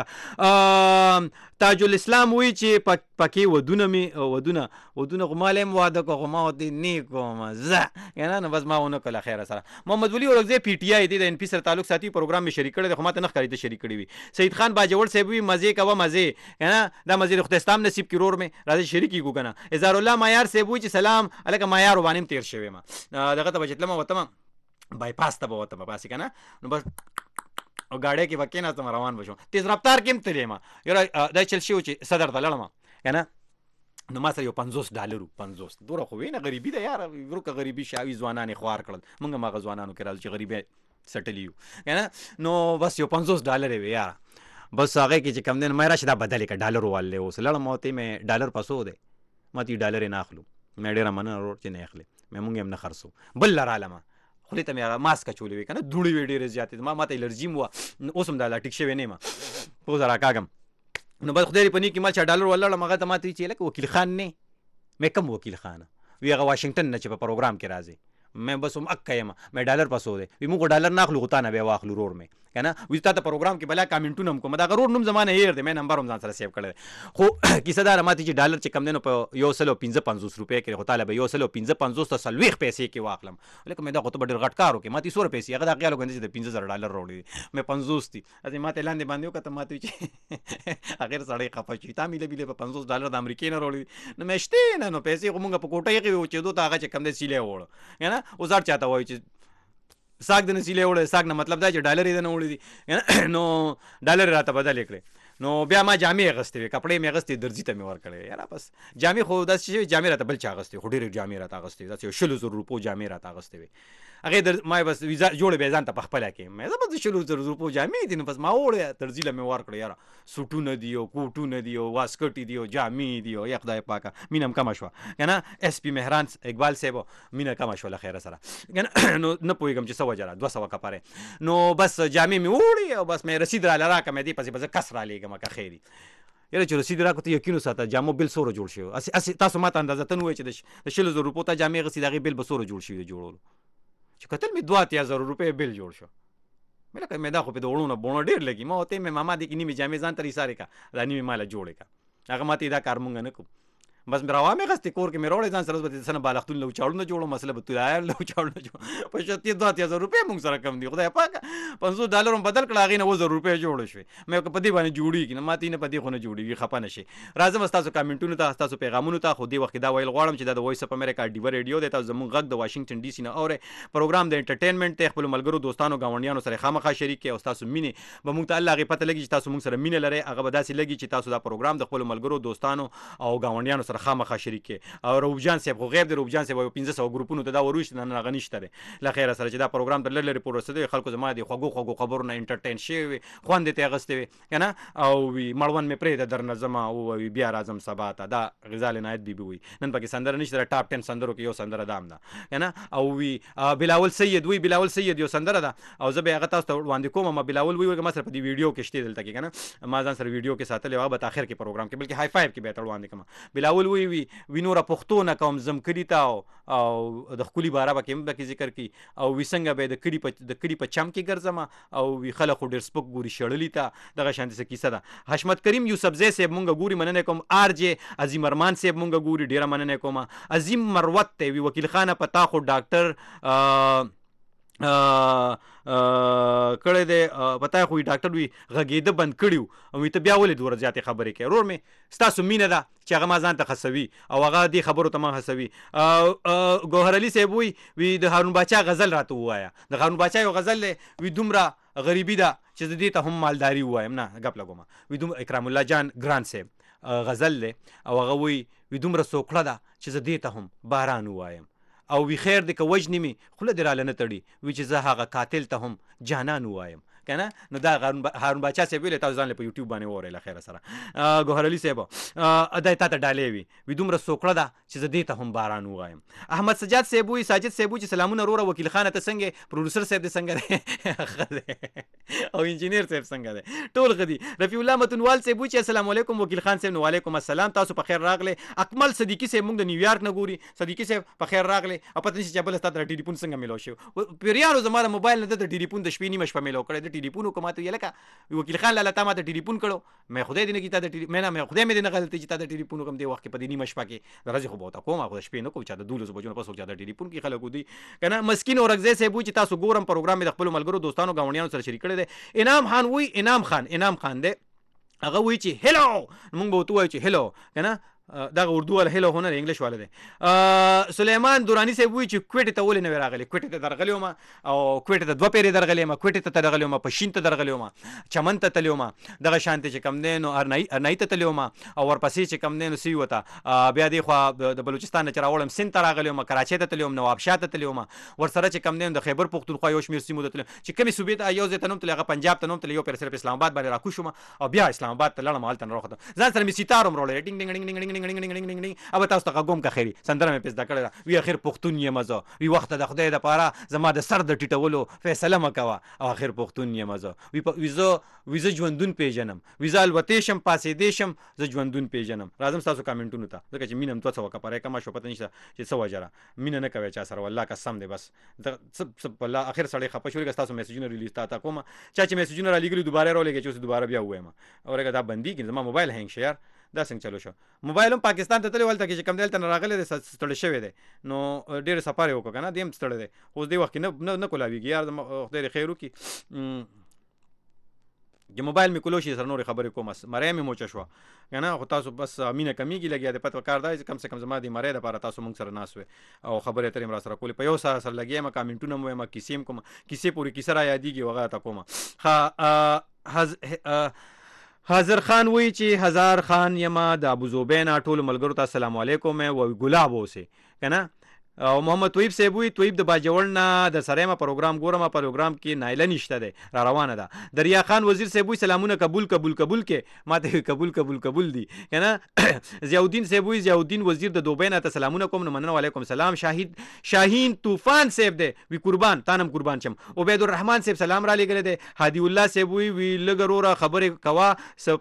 نشته تاج الاسلام وایي چې پکې ودونه مې ودونه ودونه خو مال هم واده کړو خو ما ورته نه کوم زه که نه نو بس ما ونه کړله خیره سره محمد ولي اورکزی پی ټي آی دی د ان پي سره تعلق ساتي پروګرام مې شریک کړی دی خو ماته نه ښکاري ته شریک کړی وي سید خان باجوړ صاحب وي مزې کوه مزې که نه دا مزې د خدای ستام نصیب کړي ورور مې راځئ شریک کړو که نه اظهار الله معیار صاحب وایي چې سلام هلکه معیار باندې هم تېر شوی یم دغه ته به چې تلم وتم بایپاس ته به وتم پاسې که نه نو بس او ګاډۍ کې به کېناستم روان به شم تیز رفتار کې هم تللی یم یاره دا چل شوي چې صدر ته لړم که نه نو ما سره یو پنځوس ډالرو پنځوس دوره خو وي نه غریبي ده یاره ورو که غریبي شاوي ځوانان یې خوار کړل موږ هم هغه ځوانانو کې راځو چې غریبي سټلي یو که نه نو بس یو پنځوس ډالرې وي یاره بس هغې کې چې کم دی نو مې راشي دا بدلې که ډالر واللی اوس لړم او ته مې ډالر پسو دی ما ته ډالرې نه اخلو مې ډېره مننه ورور چې نه اخلې مې مونږ هم نه خرڅو بل لرالمه خولې ته مې هغه ماسک اچولی وي که نه دوړې وې ډېرې زیاتې ما ما ته الرجي م وه اوس هم دا لا ټیک شوی نه یم پوزه راکاږم نو بس خدای دې په نیکې مال چې ډالر ولړم هغه ته ما ته وایي چې لکه وکیل خان نه مې کم وکیل خانه وی هغه واشنګټن نه چې په پروګرام کې راځي مې بس هم اکه یم مې ډالر پسو دی وي موږ ډالر نه اخلو خو تا نه بیا واخلو ورور مې که نه وي تا ته پروګرام کې بلا کامنټونه هم کوم د هغه رور نوم زما نه هېر دی مې نمبر هم ځان سره سیو کړی دی خو کیسه دا رماتې چې ډالر چې کم دی نو په یو سل او پنځه پنځوس روپۍ کې خو تاله به یو سل او پنځه پنځوس ته څلوېښت پیسې کې واخلم لکه مې دا خو ته به ډېر غټ کار وکړې ما ته څومره پیسې هغه دا خیال وکړم چې د پنځه زره ډالر راوړي دي مې پنځوس دي هسې ما ته لاندې باندې وکړه ما ته وایي چې هغې سړی خفه شي تا میله بیله په پنځوس ډالر د امریکې نه راوړي دي نو مې شتې نه نو پیسې خو مونږ په کوټۍ کې اوچېدو ته هغه چې کم دی سیلی وړو که نه اوس هر چاته وایي چې ساګ د نه سیلی وړی ساګ نه مطلب دا چې ډالر یې د نه وړي دي نو ډالر یې راته بدلې کړې نو بیا ما جامې اغوستې وې کپړې مې اغوستې درځي ته مې ورکړې یاره بس جامې خو داسې شوي جامې راته بل چا اغوستې خو ډېرې جامې راته اغوستې داسې یو شلو زرو روپو جامې راته اغوستې وې هغې در ما بس ویزا جوړې بیا ځان ته پخپله کړې مې زه بس شلو زرو روپو جامې دي نو بس ما وړې درځي له مې ورکړې یاره سوټونه دي او کوټونه دي او واسکټې دي او جامې دي او یا خدای پاکه مینه هم کمه شوه که نه ایس پي مهران اقبال صاحب مینه کمه شوه له خیره سره که نه نو نه پوهېږم چې څه وجه ده دوه سوه کپرې نو بس جامې مې وړې او بس مې رسید راله راکړه مې دې پسې به زه کس رالېږم که خیر یاره چې رسید راکړو ته یقین وساته جامو بل څومره جوړ شوی هسې تاسو ما ته اندازتن ووایئ چې د شلو زرو روپو ته جامې اغوستې د هغې بل به څومره جوړ شوي د جوړولو چې کتل مې دوه اتیا زره روپۍ بل جوړ شو مې لکه مې دا خو پې د وړو نه بوڼه ډېر لګي ما ورته مې ماما دې کې نیمې جامې ځان ته ایسارې کړه دا نیمې ماله جوړې کړه هغه ما ته دا کار مونږ نه کوو بس مې روا مې غستې کور کې مې راوړې ځان سره به د څه نه بالښتونه له وچاړونه جوړو مسله به تلایان له وچاړونه جوړ په شتې دوه اتیا زره روپۍ مونږ سره کم دي خدای پاکه پنځوس ډالر هم بدل کړه هغې نه اووه زره روپۍ جوړې شوې مې په دې باندې جوړېږي نه ما ته نه په دې خو نه جوړېږي خفه نه شي راځم ستاسو کامنټونو ته ستاسو پیغامونو ته خو دې وخت کې دا ویل غواړم چې دا د وایس اف امریکا ډیوه ریډیو دی تاسو زموږ غږ د واشنګټن ډي سي نه اورئ پروګرام د انټرټینمنټ دی خپلو ملګرو دوستانو ګاونډیانو سره خامخا شریک کړئ او ستاسو مینې به مونږ ته الله هغې پته لګي چې تاسو مونږ سره مینه لرئ هغه به داسې لګي چې تاسو دا پروګرام د خپلو ملګرو دوستانو او ګاونډیانو سره خامخا شریک کړئ او روب جان صاحب خو غیب دی روب جان صاحب یو پنځه سوه ګروپونو ته دا ورویشت نن هغه نشته دی له خیره سره چې دا پروګرام تر لږ لرې پورې رسېدلی خلکو زما د خوږو خوږو خبرو نه انټرټین شوي وي خوند یې ترې اخیستی وي که نه او وي مړوند مې پرېږده درنه ځمه ووایي بیا راځم سبا ته دا غزال عنایت بیبي وي نن پکې سندره نشته د ټاپ ټن سندرو کې یو سندره دام ده که نه او وي بلاول سید وی بلاول سید یو سندره ده او زه به هغه تاسو ته وړاندې کوم ما بلاول وی ما سره په دې ویډیو کې شته دلته کې که نه ما ځان سره ویډیو کې ساتلی هغه به په آخر کې پروګرام کې بلکې های فایو کې به یې ته وړاندې کړم بلاول وی وي وي نوره پښتو نه کوم ځم کلي ته او د ښکلي باره به کې هم پکې ذکر کړي او وي څنګه به د کلي په د کلي په چم کې ګرځم او وي خلک خو ډېر سپک ګوري شړلي ته دغه شانتې څه کیسه ده حشمت کریم یوسفزی صاحب مونږ ګوري مننه کوم آر جې عظیم ارمان صاحب مونږ ګوري ډېره مننه کوم عظیم مروت ته وي وکیل خانه په تا خو ډاکټر کړی دی پتا خو ډاکټر وي غږېده بند کړي وو او ته بیا ولې دومره زیاتې خبرې کوې ورور مې ستاسو مینه ده چې هغه ما ځان ته خسوي او هغه دې خبرو ته ما هڅوي ګوهر علي صاحب وي وي د هارون باچا غزل راته ووایه د هارون باچا یو غزل دی وي دومره غریبي ده چې زه دې ته هم مالداري ووایم نه ګپ لګومه وي دومره اکرام الله جان ګران صاحب غزل دی او هغه وي وي دومره سوکړه ده چې زه دې ته هم باران ووایم او وی خیر دی که وجنې مې خوله دې راله نه تړي وي چې زه هغه قاتل ته هم جانان ووایم که نه نو دا هارون باچا صاحب ویلی تاسو ځان له په یوټیوب باندې واورئ له خیره سره ګوهر علي صاحب دا یې تا ته ډالۍ وي وي دومره سوکړه ده چې زه دې ته هم باران ووایم احمد سجاد صاحب وي ساجد صاحب وي چې سلامونه وروره وکیل خانه ته څنګه پروډوسر صاحب دې څنګه دی ښه دی او انجینیر صاحب څنګه دی ټول ښه دي رفیع الله متنوال صاحب وي چې السلام علیکم وکیل خان صاحب نو وعلیکم السلام تاسو په خیر راغلی اکمل صدیقي صاحب موږ د نیویارک نه ګوري صدیقي صاحب په خیر راغلی او پته نشي چې بله ستا ته ټلیفون څنګه میلاو شوی پیریانو زما د موبایل نه د ټلیفون د شپې نیمه شپه میلاو کړی د ټلیفون وکړه ماته لکه وکیل خان لاله تا ما ته ټلیفون کړو مې خدای دې نه کړي تا د مې نه مې خدای مې دې نه غلطي چې تا د ټلیفون وکړم دې وخت کې په دې نیمه شپه کې د ورځې خو به ورته کوم خو د شپې نه کوم چا د دولسو بجو نه پس چا د ټلیفون کې خلک ودي که نه مسکین اورکزی صاحب وایي چې تاسو ګورم پروګرام مې د خپلو ملګرو دوستانو ګاونډیانو سره شریک کړی دی انعام خان وایي انعام خان انعام خان دی هغه وایي چې هیلو موږ به ورته ووایو چې هیلو که نه دغه اردو والا هیلو هنر انګلیش والا دی سلیمان دورانی صاحب وایي چې کویټې ته ولې نه وې راغلی کویټې ته درغلی وم او کویټې ته دوه پیرې درغلی یم کویټې ته درغلی وم پشین ته درغلی وم چمن ته تللی وم دغه شانتې چې کوم دی نو ارنایي ارنایي ته تللی وم او ورپسې چې کوم دی نو سوي وته بیا دې خوا د بلوچستان نه چې راوړم سند ته راغلی وم کراچۍ ته تللی وم نوابشاه ته تللی وم ورسره چې کوم دی د خیبر پښتونخوا یو شمېر سیمو ته تللی چې کومې صوبې ته یو ځای ته نوم تللی هغه پنجاب ته نوم تللی یو پیر صرف اسلام آباد باندې راکوز شوم او بیا اسلام آباد ته لاړم هلته نه راوختم ځان سره مې سیتار هم راوړی ډینګ ډینګ ډینګ ډینګ ډینګ ډینګ ډینګ ډینګ او تاسو ته غوم که خیري سندره مې پې زده کړې ده وي اخر پښتون یم زه وي وخته د خدای دپاره زما د سر د ټیټولو فیصله مه کوه او اخر پښتون یم زه وي زه وي زه ژوندون پېژنم وي زه الوتې شم پاسېدې شم زه ژوندون پېژنم راځم ستاسو کامنټونو ته ځکه چې مینه م دوه سوه کپره کمه شوه پته نشته چې څه وجه ده مینه نه کوئ چا سره والله قسم دی بس څه والله اخر سړی خفه شو ستاسو میسجونه ریلیز تا تا کومه چا چې میسجونه رالیږلي دوباره یې راولېږئ چې اوس دوباره بیا ووایم اورېږه دا بندېږي زما موبایل هینګ شو یار دا څنګه چلو شو موبایل هم پاکستان ته تللی ولته کې چې کوم دی هلته نه راغلی دی ستړی شوی دی نو ډېر سفر یې وکړو که نه دی هم ستړی دی اوس دې وخت کې نه نه کولاویږي یار خدای دې خیر وکړي چې موبایل مې کلو شي سره نورې خبرې کوم مری مې موچه شوه که نه خو تاسو بس مینه کمیږي لګیا دی پته کار دا چې کم سے کم زما د مرۍ دپاره تاسو موږ سره ناست وې او خبرې اترې م را سره کولې په یو سره سره لګیا یم کامنټونه م وایم کیسې م کوم کیسې پورې کیسه را یادېږي هغه ته کومه ښه حاضر خان وایي چې هزار خان یمه د ابوزوبینا ټولو ملګرو ته السلام علیکم وایي ګلاب اوسې که نه او محمد طیب صاحب وایي طیب د باجوړ نه د سره یم پروګرام ګورم پروګرام کې نایله نشته دی را روانه ده دریا خان وزیر صاحب وایي سلامونه قبول قبول قبول کې ما ته قبول قبول قبول دي که نه ضیاءالدین صاحب وایي ضیاءالدین وزیر د دوبۍ نه ته سلامونه کوم نو مننه وعلیکم السلام شاهد شاهین طوفان صاحب دی وی قربان تانم قربان شم عبید الرحمن صاحب سلام را لېږلی دی هادي الله صاحب وایي وی لږه وروره خبرې کوه څه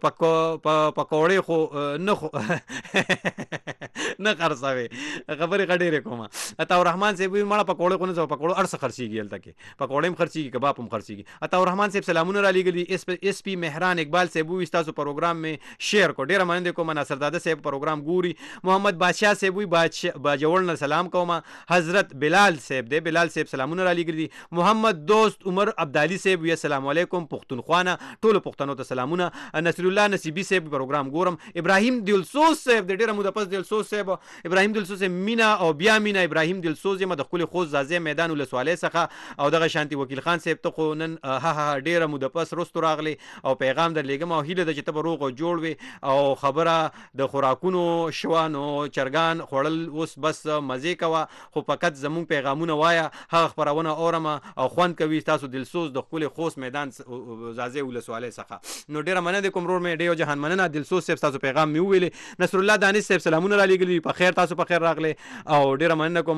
پکوړې خو نه خو نه خرڅوې خبرې ښه ډېرې کومه عطا الرحمن صاحب وي مړه پکوړه کو نه زو پکوړه ارس خرڅيږي هلته کې پکوړې هم خرڅيږي کباب هم خرڅيږي عطا الرحمن صاحب سلامونه را لېږلي اس پی مهران اقبال صاحب وي تاسو پروګرام می شیر کو ډیره مننه کوم ناصر دادا صاحب پروګرام ګوري محمد بادشاہ صاحب وي باجوړ نه سلام کوم حضرت بلال صاحب دی بلال صاحب سلامونه را لېږلي محمد دوست عمر عبدالي صاحب وي السلام علیکم پښتونخوا ټولو پښتنو ته سلامونه نصر الله نصیبی صاحب پروګرام ګورم ابراهیم دلسوز صاحب د ډیره موده پس دلسوز صاحب ابراهیم دلسوز مینا او بیا مینا ابراهیم دلسوز یم د خپل خوځ زازه میدان ولسوالۍ څخه او دغه شانتي وکیل خان صاحب ته خو نن ها ها ډیره موده پس رستو راغلی او پیغام در لېږم او هیله ده چې ته به روغ او جوړ وي او خبره د خوراکونو شوه نو چرګان خوړل اوس بس مزې کوه خو فقط زمونږ پیغامونه وایه هغه خپرونه اورم او خوند کوي تاسو دلسوز د خپل خوست میدان زازه ولسوالۍ څخه نو ډیره مننه کوم رور مې ډیو جهان مننه دلسوز صاحب تاسو پیغام می ویلې نصر الله دانش صاحب سلامونه را لېږلي په خیر تاسو په خیر راغلی او ډیره مننه کوم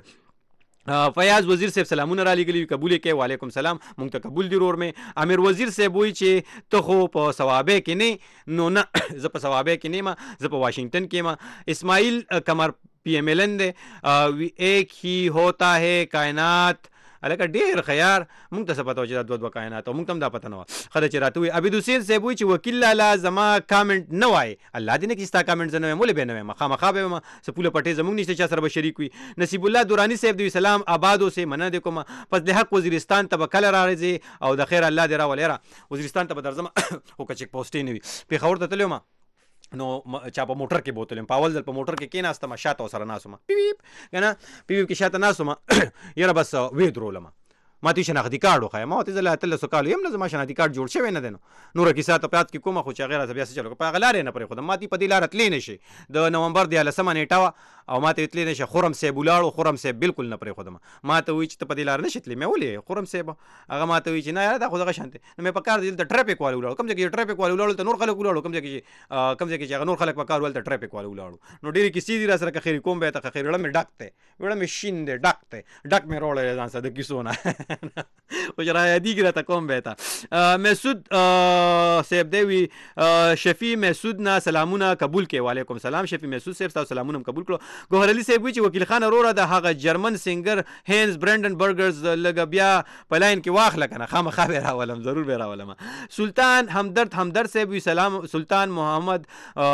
فیاض وزیر صاحب سلامونه را لېږلي قبول کې وعلیکم سلام مونږ ته قبول دي رور مې امیر وزیر صاحب وایي چې ته خو په ثوابه کې نه نو نه زه په ثوابه کې نه ما زه په واشنگټن کې ما اسماعیل قمر پی ایم ایل این دی ایک ہی ہوتا ہے کائنات الکه ډیر خيار مونږ ته څه پته و چې دا دوه دوه کائنات او مونږ ته هم دا پته نه وه ښه ده چې راته وایي عبید حسین صاحب وایي چې وکیل لالا زما کامنټ نه وایي الله دې نه کړي ستا کامنټ زه نه وایم ولې به نه وایم خامخا به وایم څه پوله پټې زمونږ نشته چا سره به شریک وي نصیب الله دوراني صاحب دوی سلام آباد اوسې مننه دې کومه پس د حق وزیرستان ته به کله راځې او د خیر الله دې راولې را وزیرستان ته به درځم خو که چیک پوسټې نه وي پېښور ته تللی وم نو چا په موټر کې بوتلم په اول ځل په موټر کې کېناستم شاته ورسره ناست وم پیپ که نه پیپ کې شاته ناست وم یاره بس ویې درولم ما ته شناختی کارت وښایم ما ورته زه له اتلسو کالو یم نه زما شناختی کارت جوړ شوی نه دی نو نوره کیسه ته په یاد کې کومه خو چې هغې راته بیا څه چل وکړه په هغه لارې نه پرېښودم ما ته په دې لاره تللی نه شي د نومبر دیارلسمه نیټه وه او ما ته تللی نه شي خرم صاحب ولاړو خرم صاحب بالکل نه پرېښودم ما ته وایي چې ته په دې لاره نه شي تللی مې ولې خرم صاحب هغه ما ته وایي چې نه یاره دا خو دغه شانتې نو مې په کار دی دلته ټرافیک والو ولاړو کوم ځای کې ټرافیک والو ولاړو دلته نور خلک ولاړو کوم ځای کې کوم ځای کې چې هغه نور خلک په کار ول ته ټرافیک والو ولاړو نو ډېرې کیسې دي را سره که خیري کوم به ته که خیري وړه مې ډک دی وړه مې شین دی ډک دی ډک مې راوړی ځان سره د کیسو نه خو چې را یادېږي راته کوم به ته مسعود صاحب دی وي شفیع مسعود نه سلامونه قبول کړئ وعلیکم سلام شفیع مسعود صاحب ستاسو سلامونه هم قبول کړو ګوهر علي صاحب وایي چې وکیل خان وروره د هغه جرمن سینګر هینز برنډن برګرز لږه بیا په لاین کې واخله که نه خامخا به راولم ضرور به راولم سلطان همدرد همدرد صاحب وي سلام سلطان محمد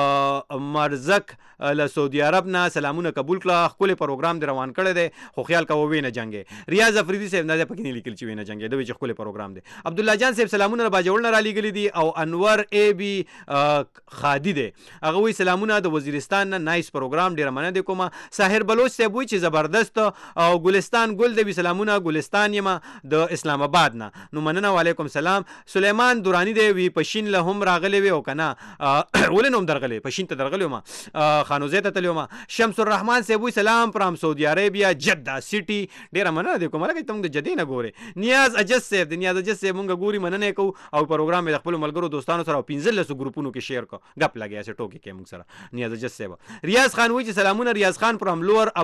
مرزک له سعودي عرب نه سلامونه قبول کړه ښکلی پروګرام دې روان کړی دی خو خیال کوه وی نه جنګې ریاض افریدي صاحب نه دی پکې نه لیکل چې وی نه جنګې دوی چې ښکلی پروګرام دی عبدالله جان صاحب سلامونه له باجوړ نه را لیږلي دي او انور ای بي خادي دی هغه وایي سلامونه د وزیرستان نه نایس پروګرام ډېره مننه دی کومه ساحر بلوچ صاحب وایي چې زبردست او ګلستان ګل دی وي سلامونه ګلستان یم د اسلام آباد نه نو مننه وعلیکم سلام سلیمان دورانی دی وي پشین له هم راغلی وي او که نه ولې نه هم درغلی پشین ته درغلی وم خانوزۍ ته تللی وم شمس الرحمن صاحب وایي سلام فرام سعودي عربیا جده سټي ډېره مننه دی کومه لکه ته موږ د جدې نه ګورې نیاز اجز صاحب دی نیاز اجز صاحب مونږ ګوري مننه یې کوو او پروګرام یې د خپلو ملګرو دوستانو سره او پنځلسو ګروپونو کې شیر کړو ګپ لګیا چې ټوکې کوي موږ سره نیاز اجز صاحب ریاض خان وایي چې سلامونه ریاض خان فرام لور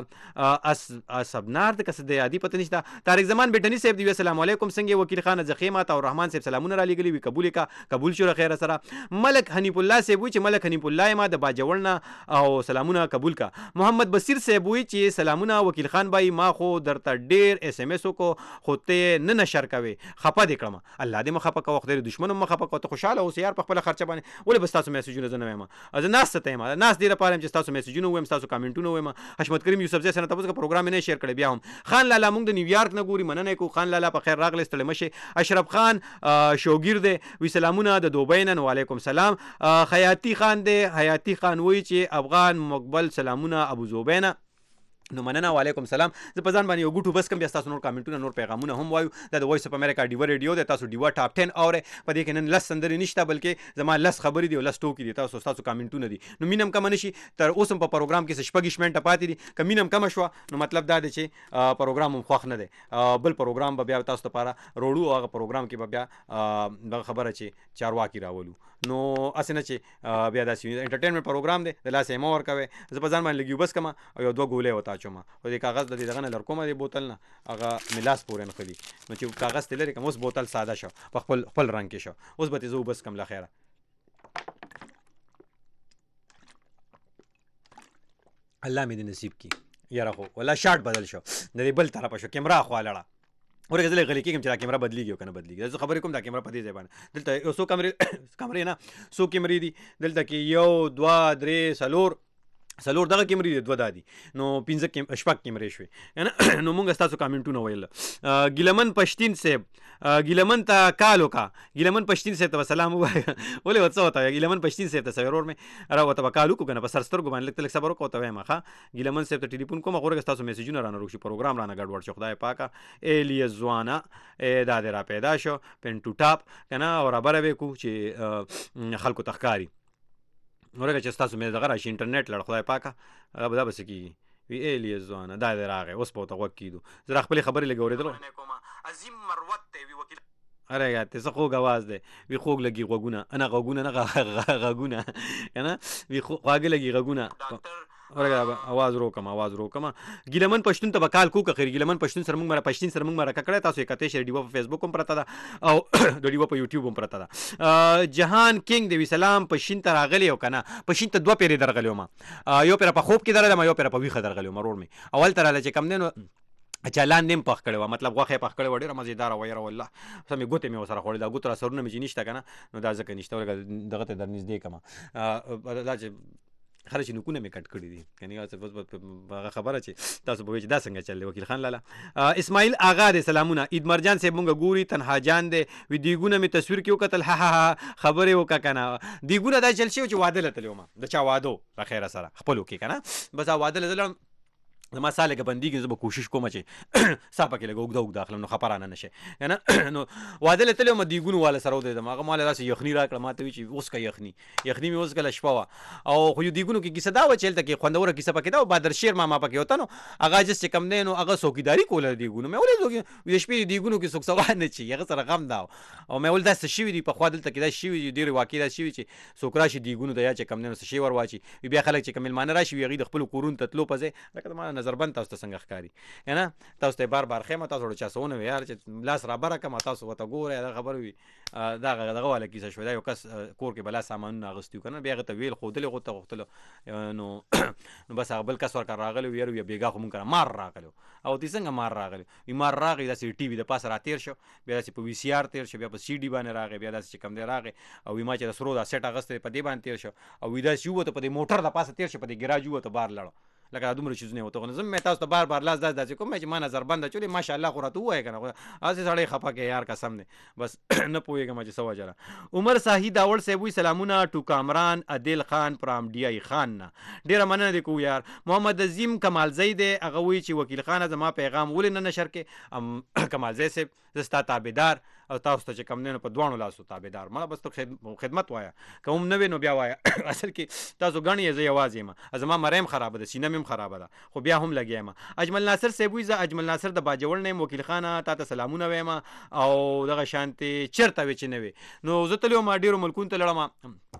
اسبنار د کس د عادي پته نشته طارق زمان بیټني صاحب دی السلام علیکم څنګه وکیل خان زخیمه او رحمان صاحب سلامونه را لېږلي وي قبول کا قبول شو خیر سره ملک حنیف الله صاحب وایي چې ملک حنیف الله ما د باجوړ نه او سلامونه قبول کا محمد بصیر صاحب وایي چې سلامونه وکیل خان بای ما خو درته ډېر اس ام اس وکړو خو ته نه نشر کوې خفه دې کړم الله دې مه خفه کوه خدای دې دښمن هم مه خفه کوه ته خوشحاله اوسې یار په خپله خرچه باندې ولې به ستاسو میسجونه زه نه وایم زه ناسته ته یم ناست دې لپاره یم چې ستاسو میسجونه ووایم ستاسو کامنټونه ووایم حشمت کریم یوسفزی سره تاسو که پروګرام یې نه شیر کړی بیا هم خان لالا موږ د نیویارک نه ګوري مننه یې کوو خان لالا په خیر راغلی ستړی مه شئ اشرف خان شوګیر دی وی سلامونه د دوبۍ نه وعلیکم سلام خیاطي خان دی حیاتي خان وایي چې افغان مقبل سلامونه ابو زوبینه نو مننه وعلیکم سلام زه په ځان باندې یو ګوټو بس کوم بیا ستاسو نور کامنټونه نور پیغامونه هم وایو دا د وایس اف امریکا ډیوه ریډیو دی تاسو ډیوه ټاپ ټن اورئ په دې کې نن لس سندرې نشته بلکې زما لس خبرې دي او لس ټوکې دي تاسو ستاسو کامنټونه دي نو مینه هم کمه نه شي تر اوس هم په پروګرام کې څه شپږ منټه پاتې دي که مینه هم کمه شوه نو مطلب دا دی چې پروګرام هم خوښ نه دی بل پروګرام به بیا تاسو لپاره روړو او هغه پروګرام کې به بیا دغه خبره چې چارواکي راولو نو هسې نه چې بیا داسې انټرټینمنټ پروګرام دی د لاسه یې مه ورکوئ زه په ځان باندې لږ یو بس کړم او یو دوه ګولۍ ورته اچوم خو دې کاغذ د دې دغه نه لرکومه دې بوتل نه هغه مې لاس پورې نښلي نو چې کاغذ ترې لرې کړم اوس بوتل ساده شو په خپل خپل رنګ کې شو اوس به ترې زه وبس کړم له خیره الله مې دې نصیب کړي یاره خو والله شاټ بدل شو د دې بل طرفه شو کیمرا خوا لاړه ورګه زه غلی کېږم چې دا کیمرا بدلیږي او کنه بدلیږي زه خبرې کوم دا کیمرا په دې ځای باندې دلته یو څو کیمرې کیمرې نه څو کیمرې دي دلته کې یو دوه درې څلور څلور دغه کیمرې دي دوه دا دي نو پنځه کیم شپږ کیمرې شوې نو مونږ ستاسو کامنټونه ویل ګیلمن پښتین صاحب ګیلمن ته کال وکړه ګیلمن پښتین صاحب ته سلام ووایه ولې ورته څه وته ګیلمن پښتین صاحب ته څه ورور مې را ورته به کال وکړو که نه په سر سترګو باندې لږ ته لږ صبر وکړه ورته وایم ښه ګیلمن صاحب ته ټلیفون کوم غوره ستاسو میسیجونه رانه روک شي پروګرام رانه ګډوډ شو خدای پاکه ایلیس ځوانه دا دې را پیدا شو پین ټو ټاپ که نه او رابره به کړو چې خلکو ته ښکاري ورګه چې ستاسو مې دغه راشي انټرنیټ لړ خدای پاکه هغه به دا به څه کېږي وی ایلیس ځوانه دا دې راغی اوس به ورته غوږ کېږدو زه را خپلې خبرې لږ اورېدلو عظیم مروت دی وی وکیل اره ته څه خوږ اواز دی وی خوږ لګي غوږونه نه غوږونه نه غوږونه که نه وی خواږه لګي غوږونه ورګه اواز روکم اواز روکم ګیلمن پښتون ته به کال کو که خیر ګیلمن پښتون سره موږ مره پښتین سره موږ مرکه کړی تاسو یې کتئ شئ ډیوه په فیسبوک هم پرته ده او د ډیوه په یوټیوب هم پرته ده جهان کینګ د وی سلام پښین ته راغلی او که نه پښین ته دوه پیرې درغلی وم یو پیره په خوب کې درغلی یو پیره په ویښه درغلی وم ورور مې اول ته راله چې کم دی نو چې لاندې هم پخ کړی وه مطلب غوښه یې پخ کړې وه ډېره مزېداره وه یاره والله سمې ګوتې مې ورسره خوړلې دا ګوتو را سرونه مې چې نشته که نه نو دا ځکه نشته ورګه دغه ته در نږدې کړمه دا چې خره چې نوکونه مې کټ کړي دي یعنې هغه خبره چې تاسو به وایئ چې دا څنګه چل دی وکیل خان لاله اسماعیل آغا دی سلامونه عید مرجان صاحب مونږ ګوري تنها جان دی وي دیګونه مې تصویر کې وکتل ها ها ها خبرې وکړه که نه دیګونه دا چل شوي چې واده له تللی وم د چا واده په خیره سره خپلو کې که نه بس واده له زه لاړم زما سا لږه بندېږي زه به کوشش کوم چې سا پکې لږه اوږده اوږده اخلم نو خفه رانه نه شي که نه نو واده له تللی وم دیګونو والا سره ودرېدم هغه ما له داسې یخني راکړه ما ته وایي چې اوس که یخني یخني مې اوس کله شپه وه او خو یو دیګونو کې کیسه دا وه چې هلته کې خوندوره کیسه پکې دا و بادر شیر ماما پکې وته نو هغه جس چې کم دی نو هغه څوکیداري کوله د دیګونو مې ولې د شپې د دیګونو کې څوک سوال نه چي هغه سره غم دا او مې ول داسې شوي دي پخوا دلته کې دا شوي دي ډېرې واقع دا شوي چې څوک راشي دیګونو ته یا چې کم دی نو څه شی ور واچي بیا خلک چې که مېلمانه راشي وي هغوی د خپلو کورونو ته تلو په ځای لکه ما نظربند تاسو ته څنګه ښکاري که نه تاسو ته یې بار بار ښیم تاسو ورته چا څه ونه وي یار چې لاس رابره کړم تاسو ورته ګورئ دا خبره وي دغه دغه والا کیسه شوې دا یو کس کور کې بلا سامانونه اغوستي وو که نه بیا هغه ته ویل ښودلې غوته غوښتلو نو نو بس هغه بل کس ورکړه راغلی وو یار بیا بېګا خو مونږ کره مار راغلی او تی څنګه مار راغلی وي مار راغی داسې ټي وي د پاسه راتېر شو بیا داسې په وي سي آر تېر شو بیا په سی ډي باندې راغی بیا داسې چې کم دی راغی او وي ما چې د سرو دا سیټ اغوستی په دې باندې تېر شو او وي داسې ووته په دې موټر د پاسه تېر شو په دې ګراج ووته بار لاړو لکه دا دومره چیزونه وته خو زه مې تاسو ته بار بار لاس داسې داسې کوم چې ما نظربنده چولې ماشاءالله خو راته ووایه که نه هسې سړی خفه کې یار قسم دی بس نه پوهېږم چې څه وجه ده عمر صاحي داوړ صاحب وایي سلامونه ټو کامران عادل خان فرام ډي آی خان نه ډېره مننه دې کوو یار محمد عظیم کمالزی دی هغه وایي چې وکیل خانه زما پیغام ولې نه نشر کې کمالزی صاحب زه ستا تابعدار او تاسو ته چې کم دی نو په دواړو لاسو تابعدار مړه بس ته خدمت وایه که هم نه وې نو بیا وایه اصل کې تاسو ګڼئ زه یوازې یم زما مری هم خرابه ده سینه مې هم خرابه ده خو بیا هم لګیا یم اجمل ناصر صاحب وایي زه اجمل ناصر د باجوړ نه یم وکیل خانه تا ته سلامونه وایم او دغه شانتې چېرته وې چې نه وې نو زه تللی وم ډېرو ملکونو ته لړم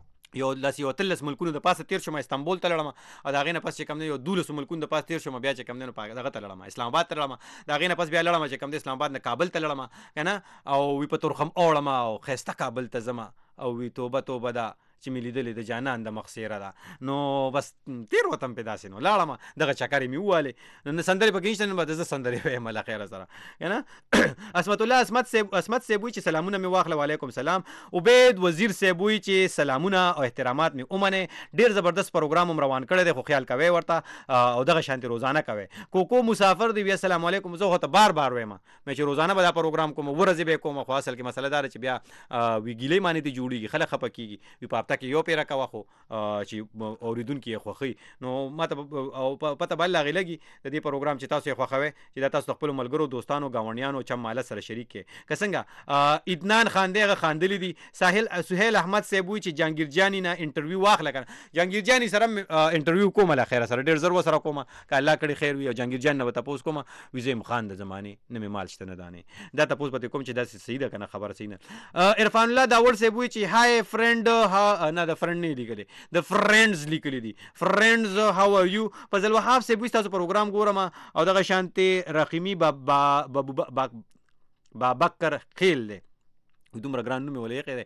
یو داسې یو اتلس ملکونو د پاسه تېر شوم استانبول ته لړم او د هغې نه پس چې کم دی یو دولسو ملکونو د پاسه تېر شوم بیا چې کم دی نو دغه ته لړم اسلام آباد ته لړم د هغې نه پس بیا لړم چې کم دی اسلام آباد نه کابل ته لړم که نه او وي په تورخم اوړم او ښایسته کابل ته ځم او وي توبه توبه ده چې مې لیدلې د جانان د مخ څېره ده نو بس تېر وتم پې داسې نو لاړم دغه چکرې مې ووالې نو سندرې پکې نشته نو به زه سندرې وایم له خیره سره که نه عصمت الله عصمت صاحب عصمت صاحب وایي چې سلامونه مې واخله وعلیکم سلام عبید وزیر صاحب وایي چې سلامونه او احترامات مې ومنې ډېر زبردست پروګرام هم روان کړی دی خو خیال کوئ ورته او دغه شانتې روزانه کوئ کوکو مسافر دی وی السلام علیکم زه خو ته بار بار وایم مې چې روزانه به دا پروګرام کوم ورځې به یې کوم خو اصل کې مسله دا ده چې بیا وي ګیلې مانې ته جوړېږي خلک خفه کېږي وي په هفته کې یو پیره کوه خو چې اورېدونکي یې خوښوي نو ما ته او پته بل هغې لګي د دې پروګرام چې تاسو یې خوښوئ چې دا تاسو د خپلو ملګرو دوستانو ګاونډیانو چم ماله سره شریک کړئ که څنګه عدنان خان دی هغه خاندلي دي ساحل سهیل احمد صاحب وایي چې جهانګیر جاني نه انټرویو واخله که نه جهانګیر جاني سره انټرویو کومه له خیره سره ډېر زر ورسره کومه که الله کړي خیر وي او جهانګیر جان نه به تپوس کومه وي زه یم خان د زمانې نه مې مال شته نه دانې دا تپوس به ترې کوم چې داسې صحیح ده که نه خبره صحیح نه عرفان الله داوړ صاحب وایي چې های فرینډ نه د فرینډ نه لیکلی د فرینډز لیکلی دي فرینډز هاو آر یو فضل وهاب صاحب وایي ستاسو پروګرام ګورم او دغه شانتې رقیمي بابکر خیل دی دومره ګران نوم یې ولې ایښی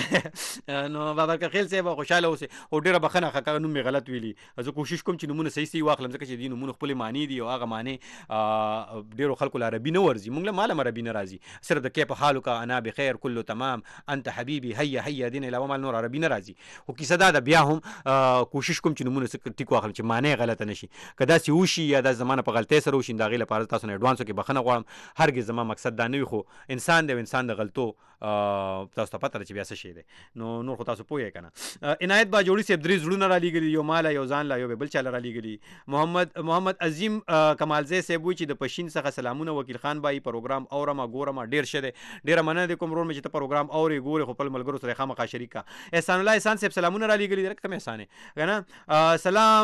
دی نو بابر خیل صاحب خوشحاله اوسئ خو ډېره بخښنه ښه نوم مې غلط ویلي زه کوشش کوم چې نومونه صحیح صحیح واخلم ځکه چې دې نومونه خپلې معنی دي او هغه معنی ډېرو خلکو له عربي نه ورځي موږ له ما له عربي نه راځي صرف د کیف حالک انا بخیر کلو تمام انت حبیبي هیا هیا دین علاوه مال نور عربي نه راځي خو کیسه دا ده بیا هم کوشش کوم چې نومونه ټیک واخلم چې معنی غلطه نه شي که داسې وشي یا دا زمانه په غلطۍ سره وشي د هغې لپاره تاسو نه اډوانسو کې بخښنه غواړم هرګز زما مقصد دا نه وي خو انسان دی او انسان د غلطو تاسو ته پته ده چې بیا څه شی دی نو نور خو تاسو پوهیږئ که نه عنایت باجوړي صاحب درې زړونه رالیږلي یو ماله یو ځان له یو بل چاله رالیږلي محمد محمد عظیم کمالزی صاحب وایي چې د پشین څخه سلامونه وکیل خان بایي پروګرام اورم ګورم ډېر ښه دی ډېره مننه دی کوم ورور مې چې ته پروګرام اورې ګورې خو خپل ملګرو سره یې خامخا شریک کړه احسان الله احسان صاحب سلامونه رالیږلي دی کم احسان یې که نه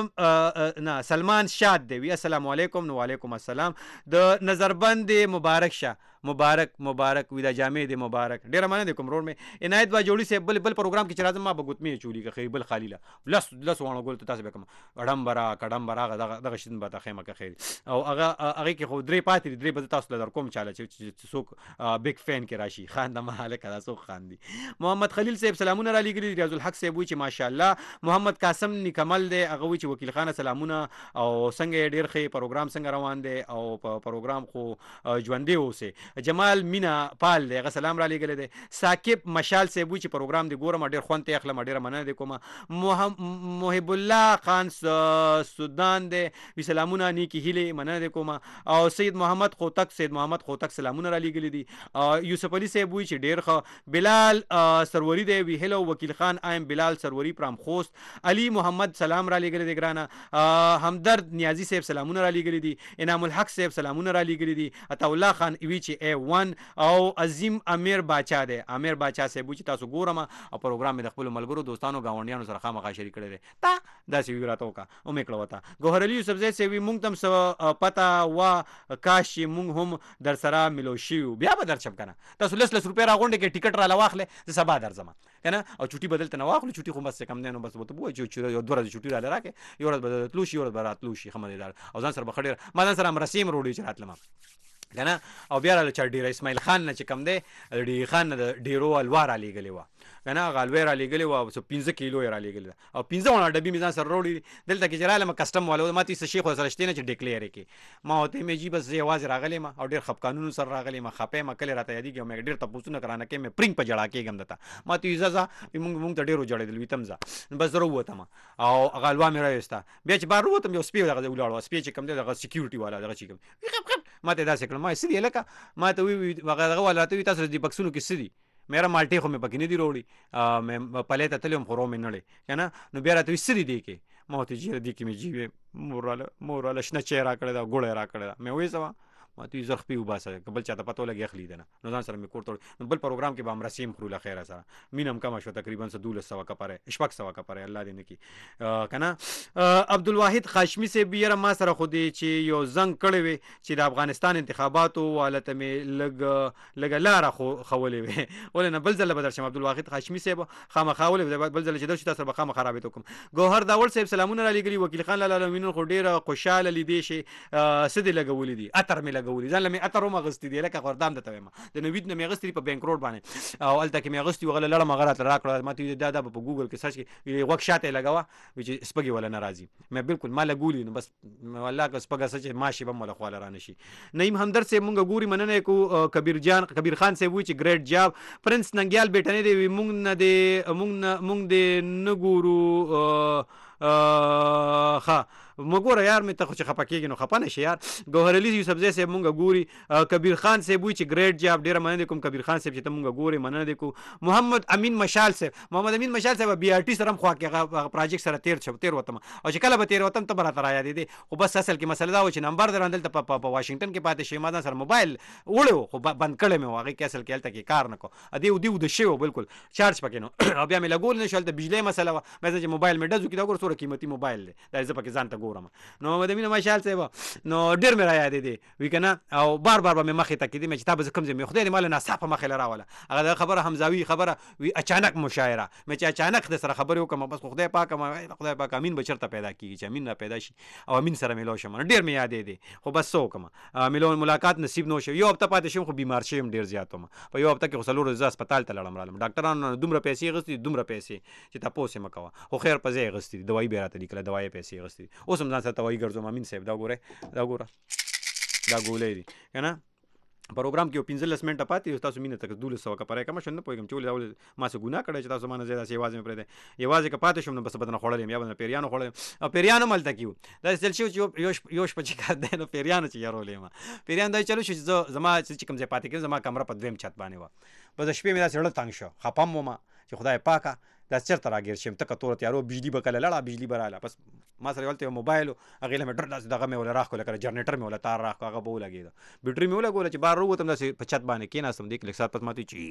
سلام نه سلمان شاد دی وي السلام علیکم نو وعلیکم السلام د نظربند مبارک شه مبارک مبارک وي دا جامې دی مبارک ډېره مننه دی کوم ورور مې عنایت باجوړي صاحب بل بل پروګرام کې چې راځم ما به ګوتمې چولي که خیر بل خالي له لس لس واڼه ګل ته تاسو به کوم اډم برا کډم برا هغه دغه شین به ته خیمه که خیر او هغه هغې کې خو درې پاتې دي درې به زه تاسو له در کوم چاله چې څوک بګ فین کې راشي خان د مهالکه دا څوک خان دي محمد خلیل صاحب سلامونه رالیږلي ریاض الحق صاحب وایي چې ماشاءالله محمد قاسم نیکمل دی هغه وایي چې وکیل خانه سلامونه او څنګه یې ډېر ښه پروګرام څنګه روان دی او په پروګرام خو ژوندی اوسئ جمال مینا پال دی هغه سلام رالیږلی دی ثاقب مشال صاحب وایي چې پروګرام دی ګورم ډېر خوند ته یې اخلم ډېره مننه دی کومه محب الله خان سودان دی وي سلامونه نیکې هیلې مننه دی کومه او سید محمد خوتک سید محمد خوتک سلامونه رالیږلي دي یوسف علي صاحب وایي چې ډېر ښه بلال سروري دی وي هیلو وکیل خان آیم بلال سروري پرام خوست علي محمد سلام رالیږلی دی ګرانه همدرد نیازي صاحب سلامونه رالیږلي دي انعام الحق صاحب سلامونه رالیږلي دي عطاالله خان وي چې ای ون او عظیم امیر باچا دی امیر باچا صاحب وایي چې تاسو ګورم او پروګرام مې د خپلو ملګرو دوستانو ګاونډیانو سره خامخا شریک کړی دی تا داسې وي راته وکړه او مې کړه ورته ګوهر علي یوسفزی صاحب وایي مونږ ته هم څه پته وه کاش چې مونږ هم در سره ملو شوي وو بیا به درشم که نه تاسو لس لس روپۍ راغونډې کې ټیکټ راله واخلې زه سبا درځم که نه او چوټي به دلته نه واخلو چوټي خو بس کم دی نو بس ورته ووایي چې یو دوه ورځې چوټي راله راکړې یو ورځ به تلو شي یو ورځ به راتلو شي ښه مزېدار او ځان سره به ښه ډېر ما ځان سره مرسي هم روړي چې راتلم که نه او بیا راله چا ډېره اسماعیل خان نه چې کم دی د ډېرې خان نه د ډېرو حلوا رالیږلې وه که نه هغه حلوی رالیږلې وه او څه پنځه کیلو یې رالیږلې ده او پنځه واړه ډبې مې ځان سره راوړي دي دلته کې چې رالم کسټم والا ما ته څه شي خو سره شتې نه چې ډیکلیئر یې کړي ما ورته مې جي بس زه یوازې راغلی یم او ډېر خفقانونو سره راغلی یم خفه یم کلې راته یادېږي او مې ډېر تپوسونه کرانه کوي مې پرینګ په ژړا کېږم درته ما ته وي ځه ځه مونږ مونږ ته ډېر وجړېدل وي ته هم ځه بس زه راووتم او هغه حلوا مې راویسته بیا چې بهر ووتم یو سپی دغه ولاړ وه سپی چې کوم دی دغه سکیورټي والا دغه چې کوم ما ته یې داسې کړل ما څه دي هلکه ما ته وی هغه والا راته وي تاسو دې بکسونو کې څه دي میرا مالټې خو مې پکې نه دي راوړي مې پلی ته تللی وم خو رو مې نړې که نه نو بیا راته وي څه دي دې کې ما ورته جیره دې کې مې جي وې مور راله مور راله شنه چای را کړې ده ګوړه یې را کړې ده مې وایي څه وه ما ته زه خپې وباسه که بل چاته پته ولګي اخلي ده نه نو ځان سره مې کور ته نو بل پروګرام کې به هم رسیم خورو له خیره سره مینه هم کمه شوه تقریبا څه دولس سوه کپره شپږ سوه کپره الله دې نه کړي که نه عبدالواحد خاشمي صاحب یاره ما سره خو دې چې یو زنګ کړی وې چې د افغانستان انتخاباتو حالته مې لږ لږه لاره خو ښولې وې ولې نه بل ځله به درشم عبدالواحد خاشمي صاحب خامخا ولې بل ځله چې درشو تاسو سره به خامخا رابطه وکړم ګوهر داول صاحب سلامونه رالیږلي وکیل خان لاله العالمین خو ډېره خوشحاله لیدې شي څه دې لګولي دي عطر مې لګولي ځان له مې عطر هم اغوستي دي لکه غوردام درته وایم د نوید نه مې اغوستي دي په بینک روډ باندې او هلته کې مې اغوستي وو هغه لړم هغه راته راکړه ما ته ویل دا دا به په ګوګل کې سرچ کړي غوږ شاته یې لګوه وایي چې سپږې وله نه راځي مې بالکل ما لګولي نو بس والله که سپږه څه چې ماشي به هم وله خواله رانه شي نعیم همدرد صاحب مونږ ګوري مننه یې کوو کبیر جان کبیر خان صاحب وایي چې ګریټ جاب پرنس ننګیال بیټنې دی وي مونږ نه دی مونږ نه مونږ دې نه ګورو ښه مه ګوره یار مې ته خو چې خفه کېږي نو خفه نه شي یار ګوهر علي یوسفزی صاحب مونږ ګوري کبیر خان صاحب وایي چې ګریټ جاب ډېره مننه دی کوم کبیر خان صاحب چې ته مونږ ګورې مننه دی کوو محمد امین مشال صاحب محمد امین مشال صاحب بي آر ټي سره هم خوا کې هغه پراجیکټ سره تیر شو تیر وتم او چې کله به تیر وتم ته به راته رایادېدې خو بس اصل کې مسله دا و چې نمبر در دلته په واشنګټن کې پاتې شوی ما ځان سره موبایل وړی و خو بند کړی مې و هغې کې اصل کې هلته کې کار نه کو ادې ودې وده شوی و بالکل چارج پکې نو او بیا مې لګول نه شو هلته بجلۍ مسله وه بیا چې موبایل مې ډز وکړي دا ګوره څومره قیمتي موبایل دی دا زه پکې ځان ته ګورم. نو محمد امین مشال صاحب نو ډېر مې را یادې دی وی که نه او بار بار به مې مخې ته کېدې مې چې تا به زه کوم ځای مې خدای دې ماله ناڅاپه مخې له راوله هغه د خبره حمزاوي خبره وي اچانک مشاعره مې چې اچانک د سره خبرې وکړم بس خدای پاک خدای پاک امین به چېرته پیدا کېږي چې امین را پیدا شي او امین سره میلاو شم ډېر مې یادې دی خو بس څه وکړم میلاو ملاقات نصیب نه شو یو هفته پاتې شوم خو بیمار شوم ډېر زیات وم په یو هفته کې خو څلور ورځې زه هسپتال ته لاړم رالم ډاکټرانو دومره پیسې اخیستې دومره پیسې چې تپوس یې مه کوه خو خیر په ځای یې اخیستې دي دوایي بیا راته لیکله دوایي پیسې اخیستې دي اوس هم ځان سره دوایي ګرځوم امین صاحب دا ګورئ دا ګوره دا ګولۍ دي که نه پروګرام کې یو پنځلس منټه پاتې یو تاسو مینه تک دولس سوه که پرې کمه شم نه پوهېږم چې ولې ولې ما څه ګناه کړی چې تاسو ما نه ځای داسې یوازې مې پرېږدی یوازې که پاتې شم نو بس به درنه خوړلی یم یا به درنه پیریانو خوړلی یم او پیریان هم هلته کې وو داسې چل شوي چې یو شپه چې کار دی نو پیریانو چې یارولې یم پیریان دا چلو شو چې زه زما چې کوم ځای پاتې کېږم زما کمره په دویم چت باندې وه بس د شپې مې داسې زړه تنګ شو خفه هم وم چې خدای پاکه دا چېرته راګیر شم تکه توره تیارو بجلي به کله لړه بجلي به راله بس ما سره هلته یو موبایل و هغې له مې ډېر داسې دغه مې وله راښکوله کله جنریټر مې وله تار راښکو هغه به ولګېده بیټري مې ولګوله چې بار راووتم داسې په چت باندې کېناستم دې کې لږ ساعت پس ماته چې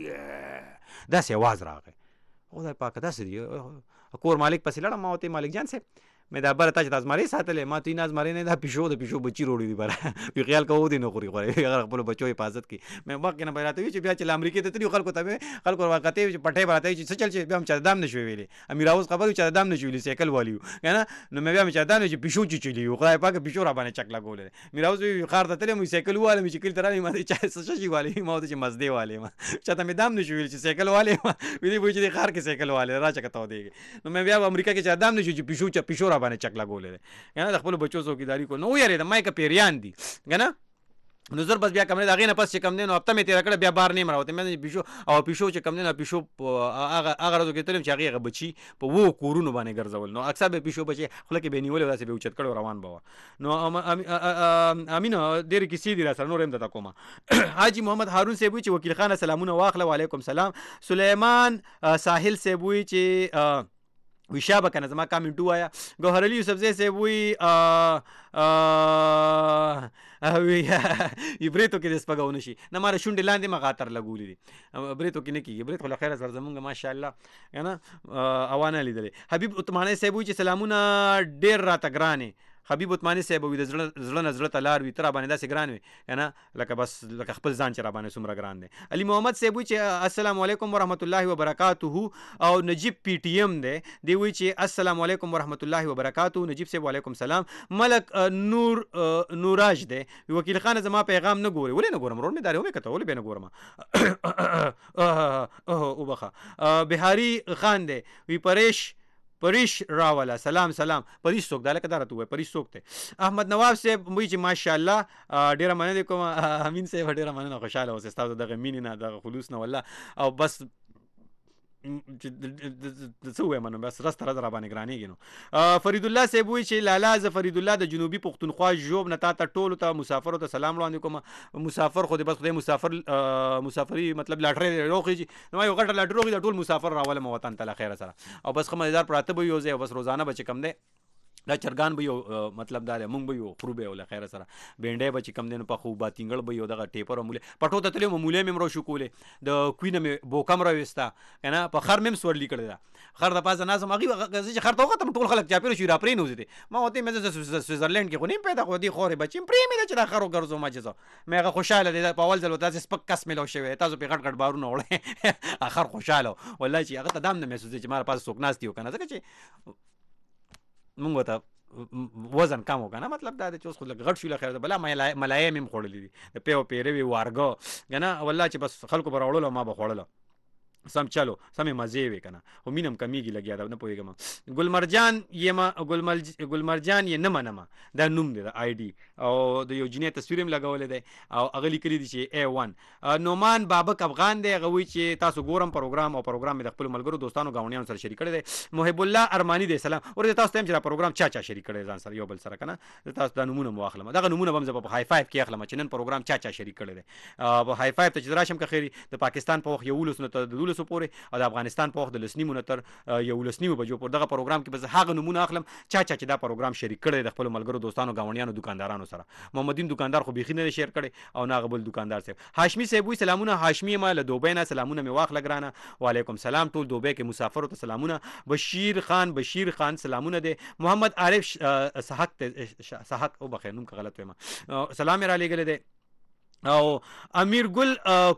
داسې اواز راغی خدای پاکه داسې دي کور مالک پسې لړم ما ورته مالک جان صاحب مې دا بره تا چې دا زمرۍ ساتلې ما ته یې نه زمرۍ نه دا پیشو د پیشو بچي روړي دي بره وي خیال کوو دې نه خوري خوري هغه خپلو بچو حفاظت کړي مې مخکې نه به راته وي چې بیا چې له امریکې ته تلي خلکو ته مې خلکو ورکتې وي چې پټۍ به راته وي چې څه چل چې بیا هم چا دام نه شوی ویلې امیر اوس خبر وي چې دام نه شوي ویلې سایکل والي وو که نه نو مې بیا مې چا دام نه چې پیشو چیچلي وو خدای پاکه پیشو را باندې چک لګولی میر اوس وي ښار ته تللی م سایکل ووالم چې کلي ته رالم ما چا څه شي والي ما ورته چې مزدې والې یم چاته مې دام نه شو ویلې چې سایکل والې یم ویلې وایي چې دې ښار کې سایکل والې را چکه ته ودېږي نو مې بیا امریکا کې چا دام نه شو چې پیشو چا پیشو را باندې چک لګولی کنه د خپل بچو څوکیداری کو نو یاره د مای کا پیریان دي کنه نو زر بس بیا کم نه دا غې نه پس چې کم دی نو هفته مې تېره کړه بیا بار نیم راوتی مې پیشو او پیشو چې کم دی نو پیشو هغه هغه ورځو کې تلم چې هغې هغه بچي په اوو کورونو باندې ګرځول نو اکثر به پیشو بچي خوله کې به یې نیولې وه داسې به یې اوچت کړی روان به وه نو امینه ډېرې کیسې دي را سره نور هم درته کومه حاجي محمد هارون صاحب وایي چې وکیل خانه سلامونه واخله وعلیکم سلام سلیمان ساحل صاحب وایي چې وی شابه کنه زما کامنټ وایا ګوهر علي یوسفزی صاحب وی وی بریتو کې د سپږو نشي نه ماره شونډې لاندې ما غاتر لګولي دي بریتو کې نه کېږي برېت خو له خیره سره زمونږ ماشاءالله که نه اوانه لیدلې حبیب عثماني صاحب وایي چې سلامونه ډېر راته ګرانې حبیب عثماني صاحب وي د زړه نه زړه ته لار وي ته را باندې داسې ګران وي که نه لکه بس لکه خپل ځان چې را باندې څومره ګران دی علي محمد صاحب وایي چې السلام علیکم ورحمت الله وبرکاتهو او نجیب پی ټي ایم دی دی وایي چې السلام علیکم ورحمت الله وبرکاتهو نجیب صاحب وعلیکم سلام ملک نور نوراج دی وکیل خان زما پیغام نه ګوري ولې نه ګورم ورور مې دارې ومې کته ولې به نه ګورم وبخه بهاري خان دی وی پریش پریش راوله سلام سلام پریش څوک دا لکه دا راته ووایه پریش څوک دی احمد نواب صاحب وایي چې ماشاءالله ډېره مننه کوم امین صاحب ډېره مننه خوشحاله اوسئ ستاسو دغه مینې نه دغه خلوص نه والله او بس څه ووایم نو بس رس ته رس را باندې ګرانېږي نو فرید الله صاحب وایي چې لالا زه فرید الله د جنوبي پښتونخوا ژوب نه تا ته ټولو ته مسافرو ته سلام وړاندې کوم مسافر خو دې بس خدای مسافر مسافري مطلب لاټرۍ روخیږي نو ما یو غټه لاټرۍ روخي د ټول مسافر راولم وطن ته له خیره سره او بس ښه مزېدار پراته به یو ځای او بس روزانه به چې کم دی دا چرګان به یو مطلب دا دی مونږ به یو خرو به یو له خیره سره بینډۍ به چې کم دی نو پخو باتینګړ به یو دغه ټیپر او مولې پټو ته تللی وم مولې مې هم روشو کولې د کوینه مې بوکه هم راویسته که نه په خر مې هم سورلي کړې ده خر د پاسه ناست یم هغې زه چې خر ته وختم ټول خلک چاپېره شي را پرېنوځېدې ما ورته مې زه سویزرلینډ کې خو نیم پیدا خو دې خورې بچې م پرېمې ده چې دا خر وګرځوم چې زه مې هغه خوشحاله دی په اول ځل ورته داسې سپک کس میلاو شوی تاسو پرې غټ غټ بارونه وړئ خر خوشحاله والله چې هغه ته دا هم نه محسوسېږي چې ما پاسه څوک ناست دي که نه ځکه چې مونږ ورته وزن کم و که نه مطلب دا دی چې اوس خو لږ غټ شو له خیره بلا ملایم هم خوړلي دي د پیو پیروي وارګه که نه والله چې بس خلکو به راوړلو ما به خوړله سم چلو سمې مزې وې که نه خو مینه هم کمیږي لګیا ده نه پوهېږم ګلمرجان یم ګلمرجان یې نه منمه دا نوم دی د آی ډي او د یو جینۍ تصویر هم لګولی دی او هغه لیکلي دي چې ای ون نومان بابک افغان دی هغه وایي چې تاسو ګورم پروګرام او پروګرام مې د خپلو ملګرو دوستانو ګاونډیانو سره شریک کړی دی محب الله ارماني دی سلام ورته تاسو ته هم چې دا پروګرام چا چا شریک کړی ځان سره یو بل سره که نه تاسو دا نومونه مو واخلم دغه نومونه به هم زه په های فایف کې اخلم چې نن پروګرام چا چا شریک کړی دی په های فایف ته چې راشم که خیري د پاکستان په وخت یولسو نه تر دولسو دولسو پورې او د افغانستان په وخت د لس نیمو نه تر یولس نیمو بجو پورې دغه پروګرام کې به زه هغه نومونه اخلم چا چا چې دا پروګرام شریک کړی د خپلو ملګرو دوستانو ګاونډیانو دکاندارانو سره. محمدین دکاندار خو بیخي نه شیر کړی او نه هغه بل دکاندار صاحب. هاشمي صاحب وایي سلامونه. هاشمي ما له دوبۍ نه سلامونه مې واخله ګرانه. وعلیکم سلام ټول دوبۍ کې مسافرو ته سلامونه. بشیر خان بشیر خان سلامونه دی. محمد عارف سحق سحق او بخیر نوم که غلط وایم سلام یې را لېږلی دی. او امیر ګل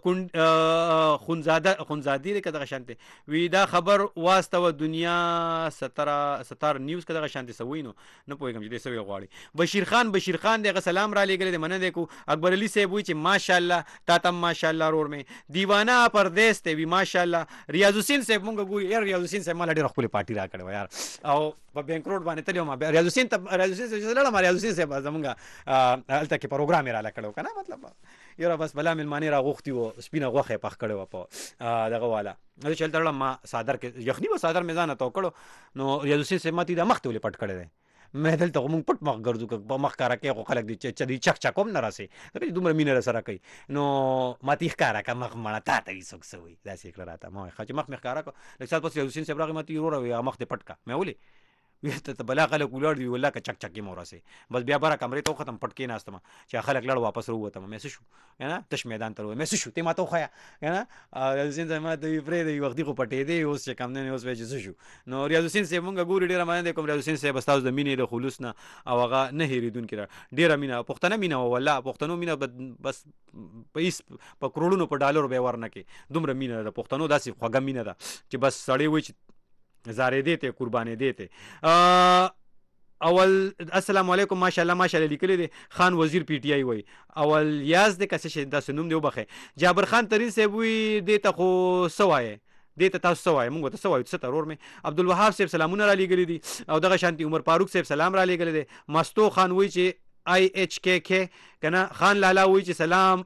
خونزاده خونزادی دی که دغه شانتې وی دا خبر واستوه دنیا ستره ستار نیوز که دغه شانتې څه وایي نو نه پوهېږم چې دی څه وی غواړي. بشیر خان بشیر خان دی هغه سلام را لېږلی دی مننه دی کو. اکبر علي صاحب وایي چې ماشاءالله تا ته ماشاءالله رور مې دیوانه پردیس دی وي ماشاءالله. ریاض حسین صاحب مونږ ګوري یار ریاض حسین صاحب ما له ډېره ښکلې پارټي را کړې وه یار او په بینک روډ باندې تللی وم ریاض حسین ته ریاض حسین صاحب چې لړم ریاض حسین صاحب زمونږ هلته کې پروګرام یې راله کړی و که نه مطلب یاره بس بلا مېلمانې راغوښتي وو سپینه غوښه یې پخ کړې وه په دغه والا زه چې هلته لړم ما څادر کې یخني به څادر مې ځانه تو کړو نو ریاض حسین صاحب ما ته دا مخ ته ولې پټ کړی دی. مې دلته خو مونږ پټ مخ ګرځو که په مخ کاره کوي خو خلک دي چې دی چک چک هم نه راسي ځکه چې دومره مینه راسره کوي نو ما ته یې ښکاره کړه مخ مړه تا ته وي څوک څه وایي داسې یې کړه راته ما وایي ښه چې مخ مې ښکاره کړه لږ ساعت پس ریاض حسین صاحب راغی ما ته یې وروره وایي هغه مخ دې پټ کړه مې ولې ویته ته بلا خلک ولاړ دي والله که چک چک یې مو راسې بس بیا بره کمرې ته وختم پټ کېناستم چې خلک لړ واپس راووتم مې څه شو نه تش میدان ته مې څه شو ته ما ته وښیه که نه ریاض حسین صاحب ما ته وي پرېږدئ وختي خو پټېدې اوس چې کم نه اوس وایي چې څه شو نو ریاض حسین صاحب مونږ ګوري ډېره مننه کوم ریاض حسین صاحب ستاسو د مینې د خلوص نه او هغه نه هېرېدونکې ده ډېره مینه پښتنه مینه وه والله پښتنو مینه بس په هېڅ په کروړونو په ډالرو به یې ورنه کړې دومره مینه ده د پښتنو داسې خوږه مینه ده چې بس سړی وایي چې زارېدې ته قربانېدې ته. اول السلام علیکم ماشاءالله ماشاءالله لیکلی دی خان وزیر پی ټی آی وایي اول یاز دی که څه شی داسې نوم دی وبخئ. جابر خان ترین صاحب وایي دې ته خو څه وایې دې ته تاسو څه وایې مونږ ورته څه وایو څه ته ورور مې. عبدالوهاب صاحب سلامونه را لېږلي دي او دغه شانتي عمر فاروق صاحب سلام را لېږلی دی. مستو خان وایي چې آی ایچ کې کې که نه خان لالا وایي چې سلام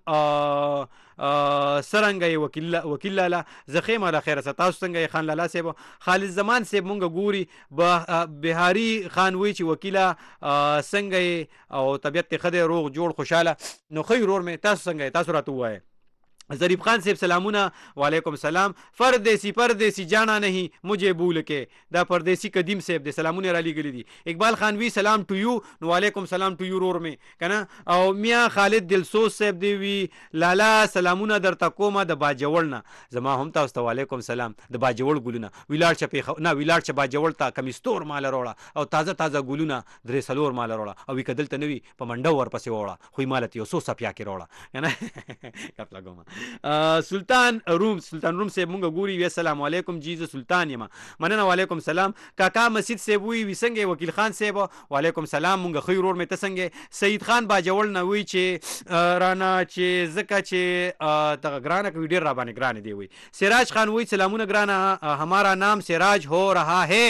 څرنګه یې وکیل وکیل لالا زه ښه یم له خیره څه تاسو څنګه یې خان لالا صاحب. خالد زمان صاحب مونږ ګوري بهاري خان وایي چې وکیله څنګه یې او طبیعت دې ښه دی روغ جوړ خوشحاله نو ښه ورور مې تاسو څنګه یې تاسو راته ووایئ. ظریف خان صاحب سلامونه وعلیکم سلام. پردیسی پردیسی جانا نہیں مجھے بھول کے دا پردیسی قدیم صاحب دے سلامونه را لېږلي دي. اقبال خان وی سلام ټو یو نو وعلیکم سلام ټو یو رور مې که نه. او میاں خالد دلسوز صاحب دی وی لالا سلامونه درته کومه د باجوړ نه زما هم تاسو ته وعلیکم سلام د باجوړ ګلونه ویلاړ چې پېښ نه ویلاړ چې باجوړ ته کمیستور ماله راوړه او تازه تازه ګلونه درې څلور ماله راوړه او که دلته نه وي په منډه ورپسې واوړه خو یې ماله ته یو څو څپیا کې راوړه که نه کپ لګومه. سلطان روم سلطان روم صاحب مونږ ګوري وی السلام علیکم جی زه سلطان یم مننه وعلیکم سلام. کاکا مسجد صاحب وی وی څنګه وکیل خان صاحب وعلیکم سلام مونږ ښه ورور مې ته څنګه. سعید خان باجوړ نه وی چې رانه چې ځکه چې دغه ګرانه کوي ډېر را باندې ګرانه دی وی. سراج خان وی سلامونه ګرانه همارا نام سراج هو رها ہے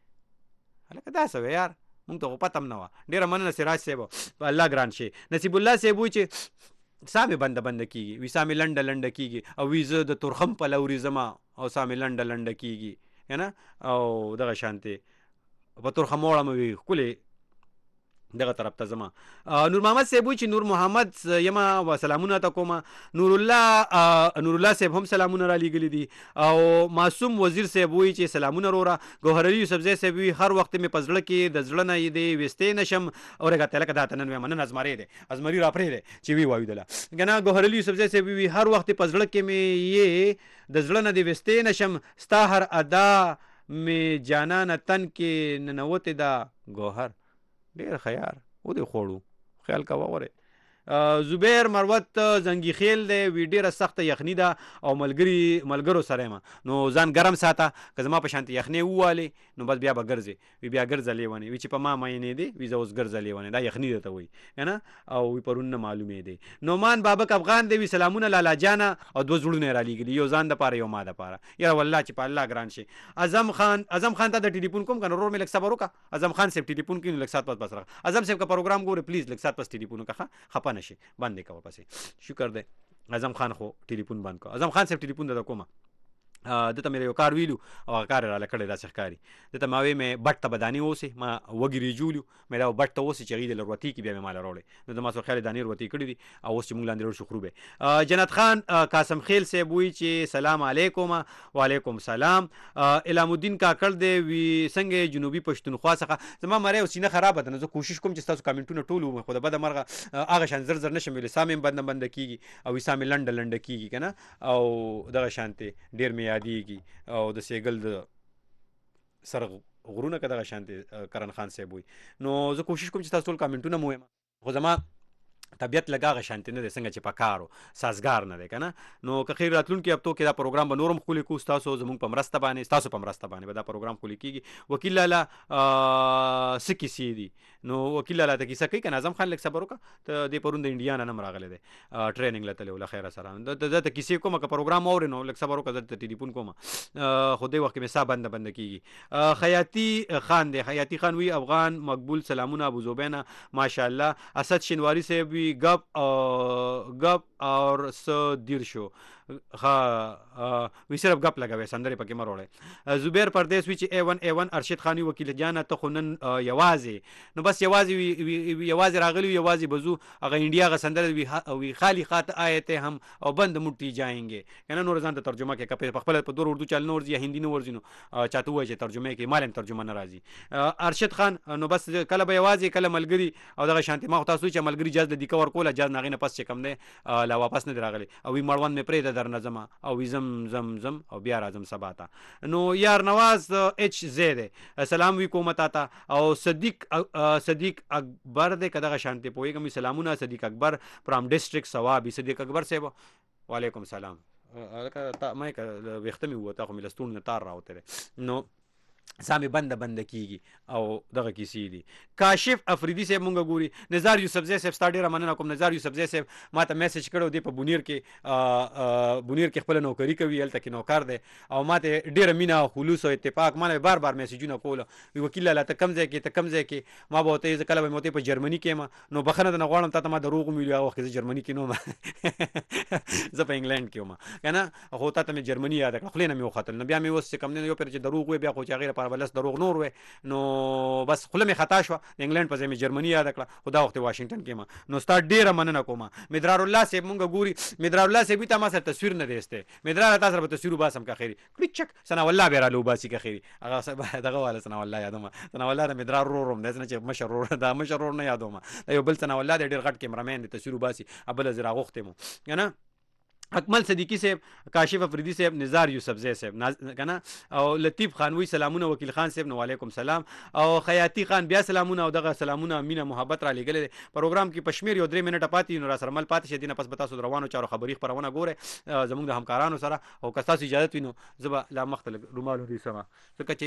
هلکه دا څه وی یار مونږ ته خو پته هم نه وه ډېره مننه سراج صاحب الله ګران شي. نصیب الله صاحب وی چې سا مې بنده بنده کېږي وي سا مې لنډه لنډه کېږي او وي زه د تورخم پلوري ځمه او سا مې لنډه لنډه کېږي که نه او دغه شانتې په تورخم وړه مې وي ښکلې دغه طرف ته ځمه. نور محمد صاحب وایي چې نور محمد یمه سلامونه ته کومه. نور الله نور الله صاحب هم سلامونه را لېږلي دي او معصوم وزیر صاحب وایي چې سلامونه وروره. ګوهر علي یوسفزی صاحب وایي هر وخت مې په زړه کې د زړه نه دې ویستې نشم اورېږه ته لکه دا ته نن وایم نن ازمری دی ازمري را پرېږدی چې وی وایو دله که نه. ګوهر علي یوسفزی صاحب وایي هر وخت په زړه کې مې یې د زړه نه دې ویستې نشم ستا هر ادا مې جانانه تن کې ننوتې ده ګوهر ډېر خیار و دې خوړو خیال کوه غورې. زبیر مروت زنګي خیل دی وی ډېره سخته یخني ده او ملګري ملګرو سره یم نو ځان ګرم ساته که زما په شانتې یخنۍ ووالې نو بس بیا به ګرځې وی بیا ګرځه لیونې وی چې په ما مینې دی وی زه اوس ګرځه لیونې دا یخني درته وایي که نه او وی پرون نه معلومې دی. نومان بابک افغان دی وی سلامونه لالا جانه او دوه زړونه یې را لېږلي یو ځان دپاره یو ما دپاره یاره والله چې په الله ګران شي. اعظم خان اعظم خان ته د ټلیفون کوم که نه ورور مې لږ صبر وکړه. اعظم خان صاحب ټلیفون کوي نو لږ ساعت پس بس راغله. اعظم صاحب که پروګرام ګورې پلیز لږ ساعت پس ټلیفون وکړه خفه نه شي بند یې کوه پسې شکر دی. اعظم خان خو ټلیفون بند کړه. اعظم خان صاحب ټلیفون درته کومه دته مې یو کار ویلو او هغه کار یې راله کړی داسې ښکاري. دته ما وی مې بټ ته به دانې اوسې ما وږي رېجولي مې دا بټ ته اوسې چې هغې د لروتي کې بیا مې ماله راوړی. نو د ما سره خیال دانې روتي کړي دي او اوس چې مونږ لاندې روړ شو خورو به. جنت خان قاسم خیل صاحب وایي چې سلام علیکم. وعلیکم سلام. الهام الدین کاکړ دی وی څنګه جنوبي پښتونخوا څخه زما مرۍ او سینه خرابه ده نو زه کوشش کوم چې ستاسو کمنټونه ټول وم خو د بده مرغه هغه شان زر زر نشم ویلی سا مې بنده بنده کېږي او سا مې لنډه لنډه کېږي که نه او دغه شانتې ډېر مې یادېږي او د سیګل د سر غرونه که دغه شانتې کرن خان صاحب وي نو زه کوشش کوم چې تاسو ټول کامنټونه مو وایم خو زما طبیعت لږ هغه شانتې نه دی څنګه چې په کار و سازګار نه دی که نه نو که خیر راتلونکي هفتو کې دا پروګرام به نورم ښکلي کړو ستاسو زموږ په مرسته باندې ستاسو په مرسته باندې به دا پروګرام ښکلي کېږي. وکیل لالا څه کیسې دي نو وکیل لالا ته کیسه کوي که ناظم خان لږ صبر وکړه ته دې پرون د انډیا نه هم راغلی دی ټریننګ له تللی و له خیره سره ده ته کیسې کومه که پروګرام اورې نو لږ صبر وکړه زه ته ټلیفون کومه خو دې وخت کې مې ساه بنده بنده کېږي. خیاطي خان دی خیاطي خان وی افغان مقبول سلامونه ابو زوبینا ماشاءالله. اسد شینواری صاحب وی گپ گپ اور س دیر شو ها وی صرف گپ لګوي سندرې پکې مه وروړئ. زبیر پردیس وی چې ای ون ای ون ارشد خان وکیل جانه ته خو نن یوازې نو بس یوازې یوازې راغلی یوازې بزو هغه انډیا هغه سندره وي خالی خات آئے ته هم او بند مټي جاینګې که نه نور ځان ته ترجمه کې که په خپله په دور اردو چل نه ورځي یا هندي نه ورځي نو چاته ووایي چې ترجمه کې مال هم ترجمه نه راځي. ارشد خان نو بس کله به یوازې کله ملګري او دغه شانتې ما خو تاسو چې ملګري جاز د دیکه ورکوله جاز نه هغې نه پس چې کوم دی لا واپس نه دی راغلی او وي مړوند مې پرېږده در نه ځمه او وي زم زم زم او بیا راځم سبا ته. نو یار نواز ایچ زی دی سلام وی کومه تا ته او صدیق صدیق اکبر دی که دغه شانتې پوهېږم سلامونه صدیق اکبر فرام ډسټرکټ صواب صدیق اکبر صاحب وعلیکم سلام. لکه ما که ویښته مې ووته خو مې له ستوني نه تار راوتی دی نو سا مې بنده بنده کېږي او دغه کیسې دي. کاشف افریدي صاحب مونږ ګوري. نظار یوسفزی صاحب ستا ډېره مننه کوم. نظار یوسفزی صاحب ما ته میسج کړی دی په بونیر کې بونیر کې خپله نوکري کوي هلته کې نوکر دی او ما ته ډېره مینه او خلوص او اتفاق ما نه بار بار میسجونه کوله وي وکیل لالا ته کم ځای کې ته کم ځای کې ما به ورته زه کله به مې ورته په جرمني کې یم نو بخښنه درنه غواړم تا ته ما دروغ وم ویلي هغه وخت کې زه جرمني کې نه وم زه په انګلینډ کې وم که نه خو تا ته مې جرمني یاده کړه خولې نه مې وختل نو بیا مې اوس چې کوم دی یو پېر چې دروغ وی بیا خو چې هغې لپاره به لس دروغ نور وی نو بس خوله مې خطا شوه د انګلینډ په ځای مې جرمني یاده کړه خو دا وخت واشنګټن کې یم نو ستا ډېره مننه کومه. مدرار الله صاحب مونږ ګوري. مدرار الله صاحب ته ما سره تصویر نه دی استی مدرار تا سره به تصویر وباسم که خیري کړي چک ثناء الله بیا راله وباسي که خیري هغه دغه والا ثناء الله یادومه ثناء الله د مدرار ورور وم داسې نه چې مشر ورور دا مشر ورور نه یادومه دا یو بل ثناء الله دی ډېر غټ کیمرامین دی تصویر وباسي بله زه راغوښتی مو که نه. اکمل صدیقی صاحب کاشف افریدی صاحب نزار یوسفزی صاحب که نه او لطیف خان وی سلامونه وکیل خان صاحب نو علیکم سلام او خیاطي خان بیا سلامونه او دغه سلامونه مینه محبت را لېږلی دی. پروګرام کې پشمیر یو درې منټه پاتې نو را سره مل پاتې شه دي نه پس به تاسو د روانو چارو خبري خپرونه ګورئ زموږ د همکارانو سره او که ستاسو اجازت وي نو زه به لا مخته لږ رومال ونیسم ځکه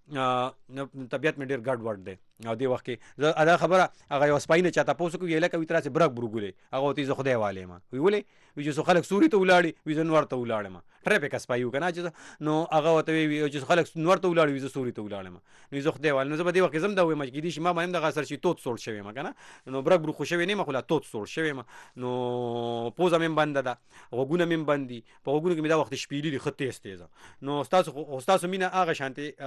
چې طبیعت مې ډېر ګډ وډ دی او دې وخت کې زه دا خبره هغه یو سپی نه چا تپوس وکړو ویله کوي تر هسې برګ برګولې هغه ورته زه خدای والی یم وی ولې وي چې څو خلک سوري ته ولاړي وي زه نور ته ولاړم ټریفیک سپی و که نه چې نو هغه ورته وی چې خلک نور ته ولاړي وي زه سوري ته ولاړم نو زه خدای والی نو زه به دې وخت کې زه هم دا ویم چې کېدای شي ما باندې هم دغه اثر شي توت سوړ شوی یم که نه نو برګ برګ خو شوی نه یم خو لا توت سوړ شوی یم نو پوزه مې هم بنده ده غوږونه مې هم بند دي په غوږونو کې مې دا وخت شپېلي دي ښه تیز تیزه نو ستاسو خو ستاسو مینه هغه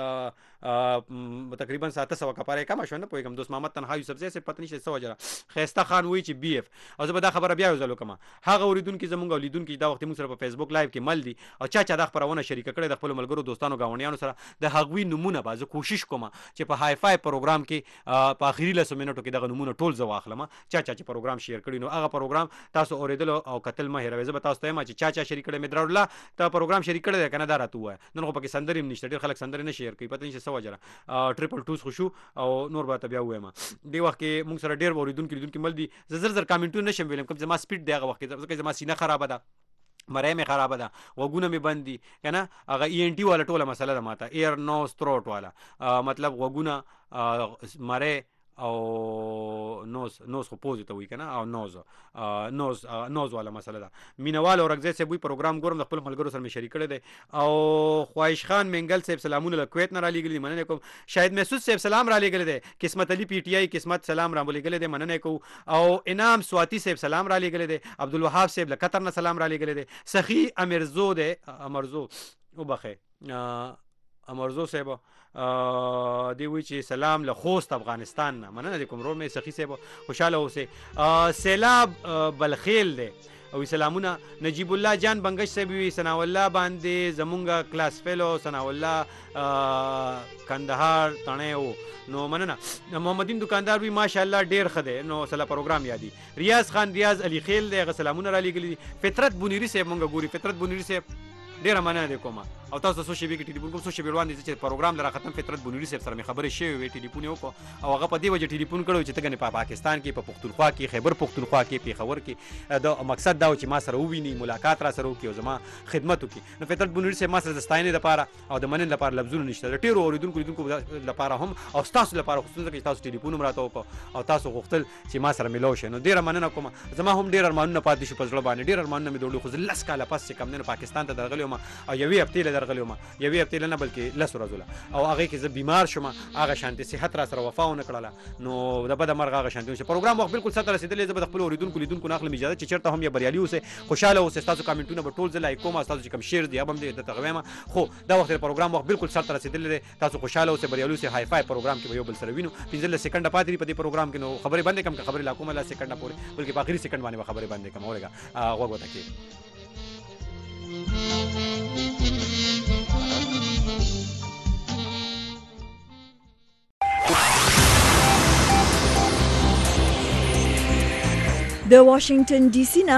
شانتې تقریبا ساته سوه کپاره کمه شوه نه پوهېږم دوست محمد تنها یوسفزی صاحب پته نشته څه وجه ښایسته خان وایي چې بي اف او زه به دا خبره بیا یو ځل وکړم هغه اورېدونکي زموږ او لیدونکي دا وخت موږ سره په فیسبوک لایو کې مل دي او چا چا دا خپرونه شریکه کړې د خپلو ملګرو دوستانو ګاونډیانو سره د هغوی نومونه به زه کوشش کوم چې په های فای پروګرام کې په اخري لسو منټو کې دغه نومونه ټول زه واخلم چا چا چې پروګرام شیر کړي نو هغه پروګرام تاسو اورېدلو او کتل مه هېروئ زه به تاسو ته یم چې چا چا شریک کړی مدرار الله ته پروګرام شریک کړی دی که نه دا راته ووایه نن خو پکې سندرې هم نشته ډېر خلک سندرې نه شیر کوي پته نشته څه وجه ده ټریپل ټوز خو شو او نور به ته بیا ووایم دې وخت کې موږ سره ډېر اورېدونکي لیدونکي مل دي زه زر زر کامنټونه نشم ویلی کوم زما سپیډ دی هغه وخت کې ځکه زما سینه خرابه ده مرۍ مې خرابه ده غوږونه مې بند دي که نه هغه ای این ټي والا ټوله مسله ده ماته ایر نوز تروټ والا مطلب غوږونه مرۍ او نوز نوز خو پوزې ته وایي که نه او نوز نوز نوز والا مسله ده مینوال اورکزی صاحب وایي پروګرام ګورم د خپلو ملګرو سره مې شریک کړی دی او خواهش خان منګل صاحب سلامونه له کویت نه رالیږلي دي مننه کوم شاهد محسود صاحب سلام رالیږلی دی قسمت علي پی ټي آی قسمت سلام رالیږلی دی مننه کوو او انعام سواتی صاحب سلام رالیږلی دی عبدالوهاب صاحب له قطر نه سلام رالیږلی دی سخي امرزو دی امرزو وبخې امرزو صاحب دی وی چې سلام له خوست افغانستان نه مننه د کوم رور مې سخی صاحب خوشاله اوسه. سیلاب بلخیل دی او سلامونه. نجیب الله جان بنگش صاحب وی ثنا الله باندې زمونږه کلاس فیلو ثنا الله کندهار تڼیو نو مننه. محمدین دکاندار وی ماشاءالله ډیر خده نو سلا پروګرام یادي. ریاض خان ریاض علی خیل دی سلامونه را لګلی. فطرت بونیری صاحب مونږ ګوري. فطرت بونیری صاحب ډیره مننه د کومه او تاسو سو شی بي کې ټلیفون کوم سو شی بیروان دي چې پروګرام لرا ختم فطرت بنوري صاحب سره مې خبرې شوې وې ټلیفون یو کو او هغه په دې وجه ټلیفون کړو چې تګنه په پاکستان کې په پښتونخوا کې خیبر پښتونخوا کې پیښور کې دا مقصد دا چې ما سره وویني ملاقات را سره وکي او زما خدمت وکي. نو فطرت بنوري صاحب ما سره د ستاینې لپاره او د مننې لپاره لفظونه نشته. د ټیرو اوریدونکو لیدونکو لپاره هم او تاسو لپاره خصوصا چې تاسو ټلیفون مراته وکړو او تاسو غوښتل چې ما سره ملو شي نو ډیره مننه کوم. زما هم ډیر ارمانونه پاتې شو په ځړ باندې ډیر ارمانونه مې دوړو خو لس کاله پس چې کم نه پاکستان ته درغلی ما او یوې هفتې له درغلی ما یوې هفتې نه بلکې لس ورځې او هغه کې زه بیمار شوم هغه شانتي صحت را سره وفا ونه کړله نو د بده مرغ هغه شانتي شو. پروګرام وخت بالکل سره رسیدلې زه به خپل اوریدونکو لیدونکو نه اخلم اجازه چې چیرته هم یا بریالي اوسه خوشاله اوسه. تاسو کامنټونه به ټول ځلای کوم تاسو چې کوم شیر دی هم دې ته غوېما خو دا وخت پروګرام وخت بالکل سره رسیدلې تاسو خوشاله اوسه بریالي اوسه. هاي فای پروګرام کې یو بل سره وینو پنځه سکند پاتې په دې پروګرام کې نو خبرې باندې کم خبرې لا کومه لا سکند پورې بلکې په اخري سکند باندې خبرې باندې کم اورګه غوږ وته کې. د واشنگټن ډي سي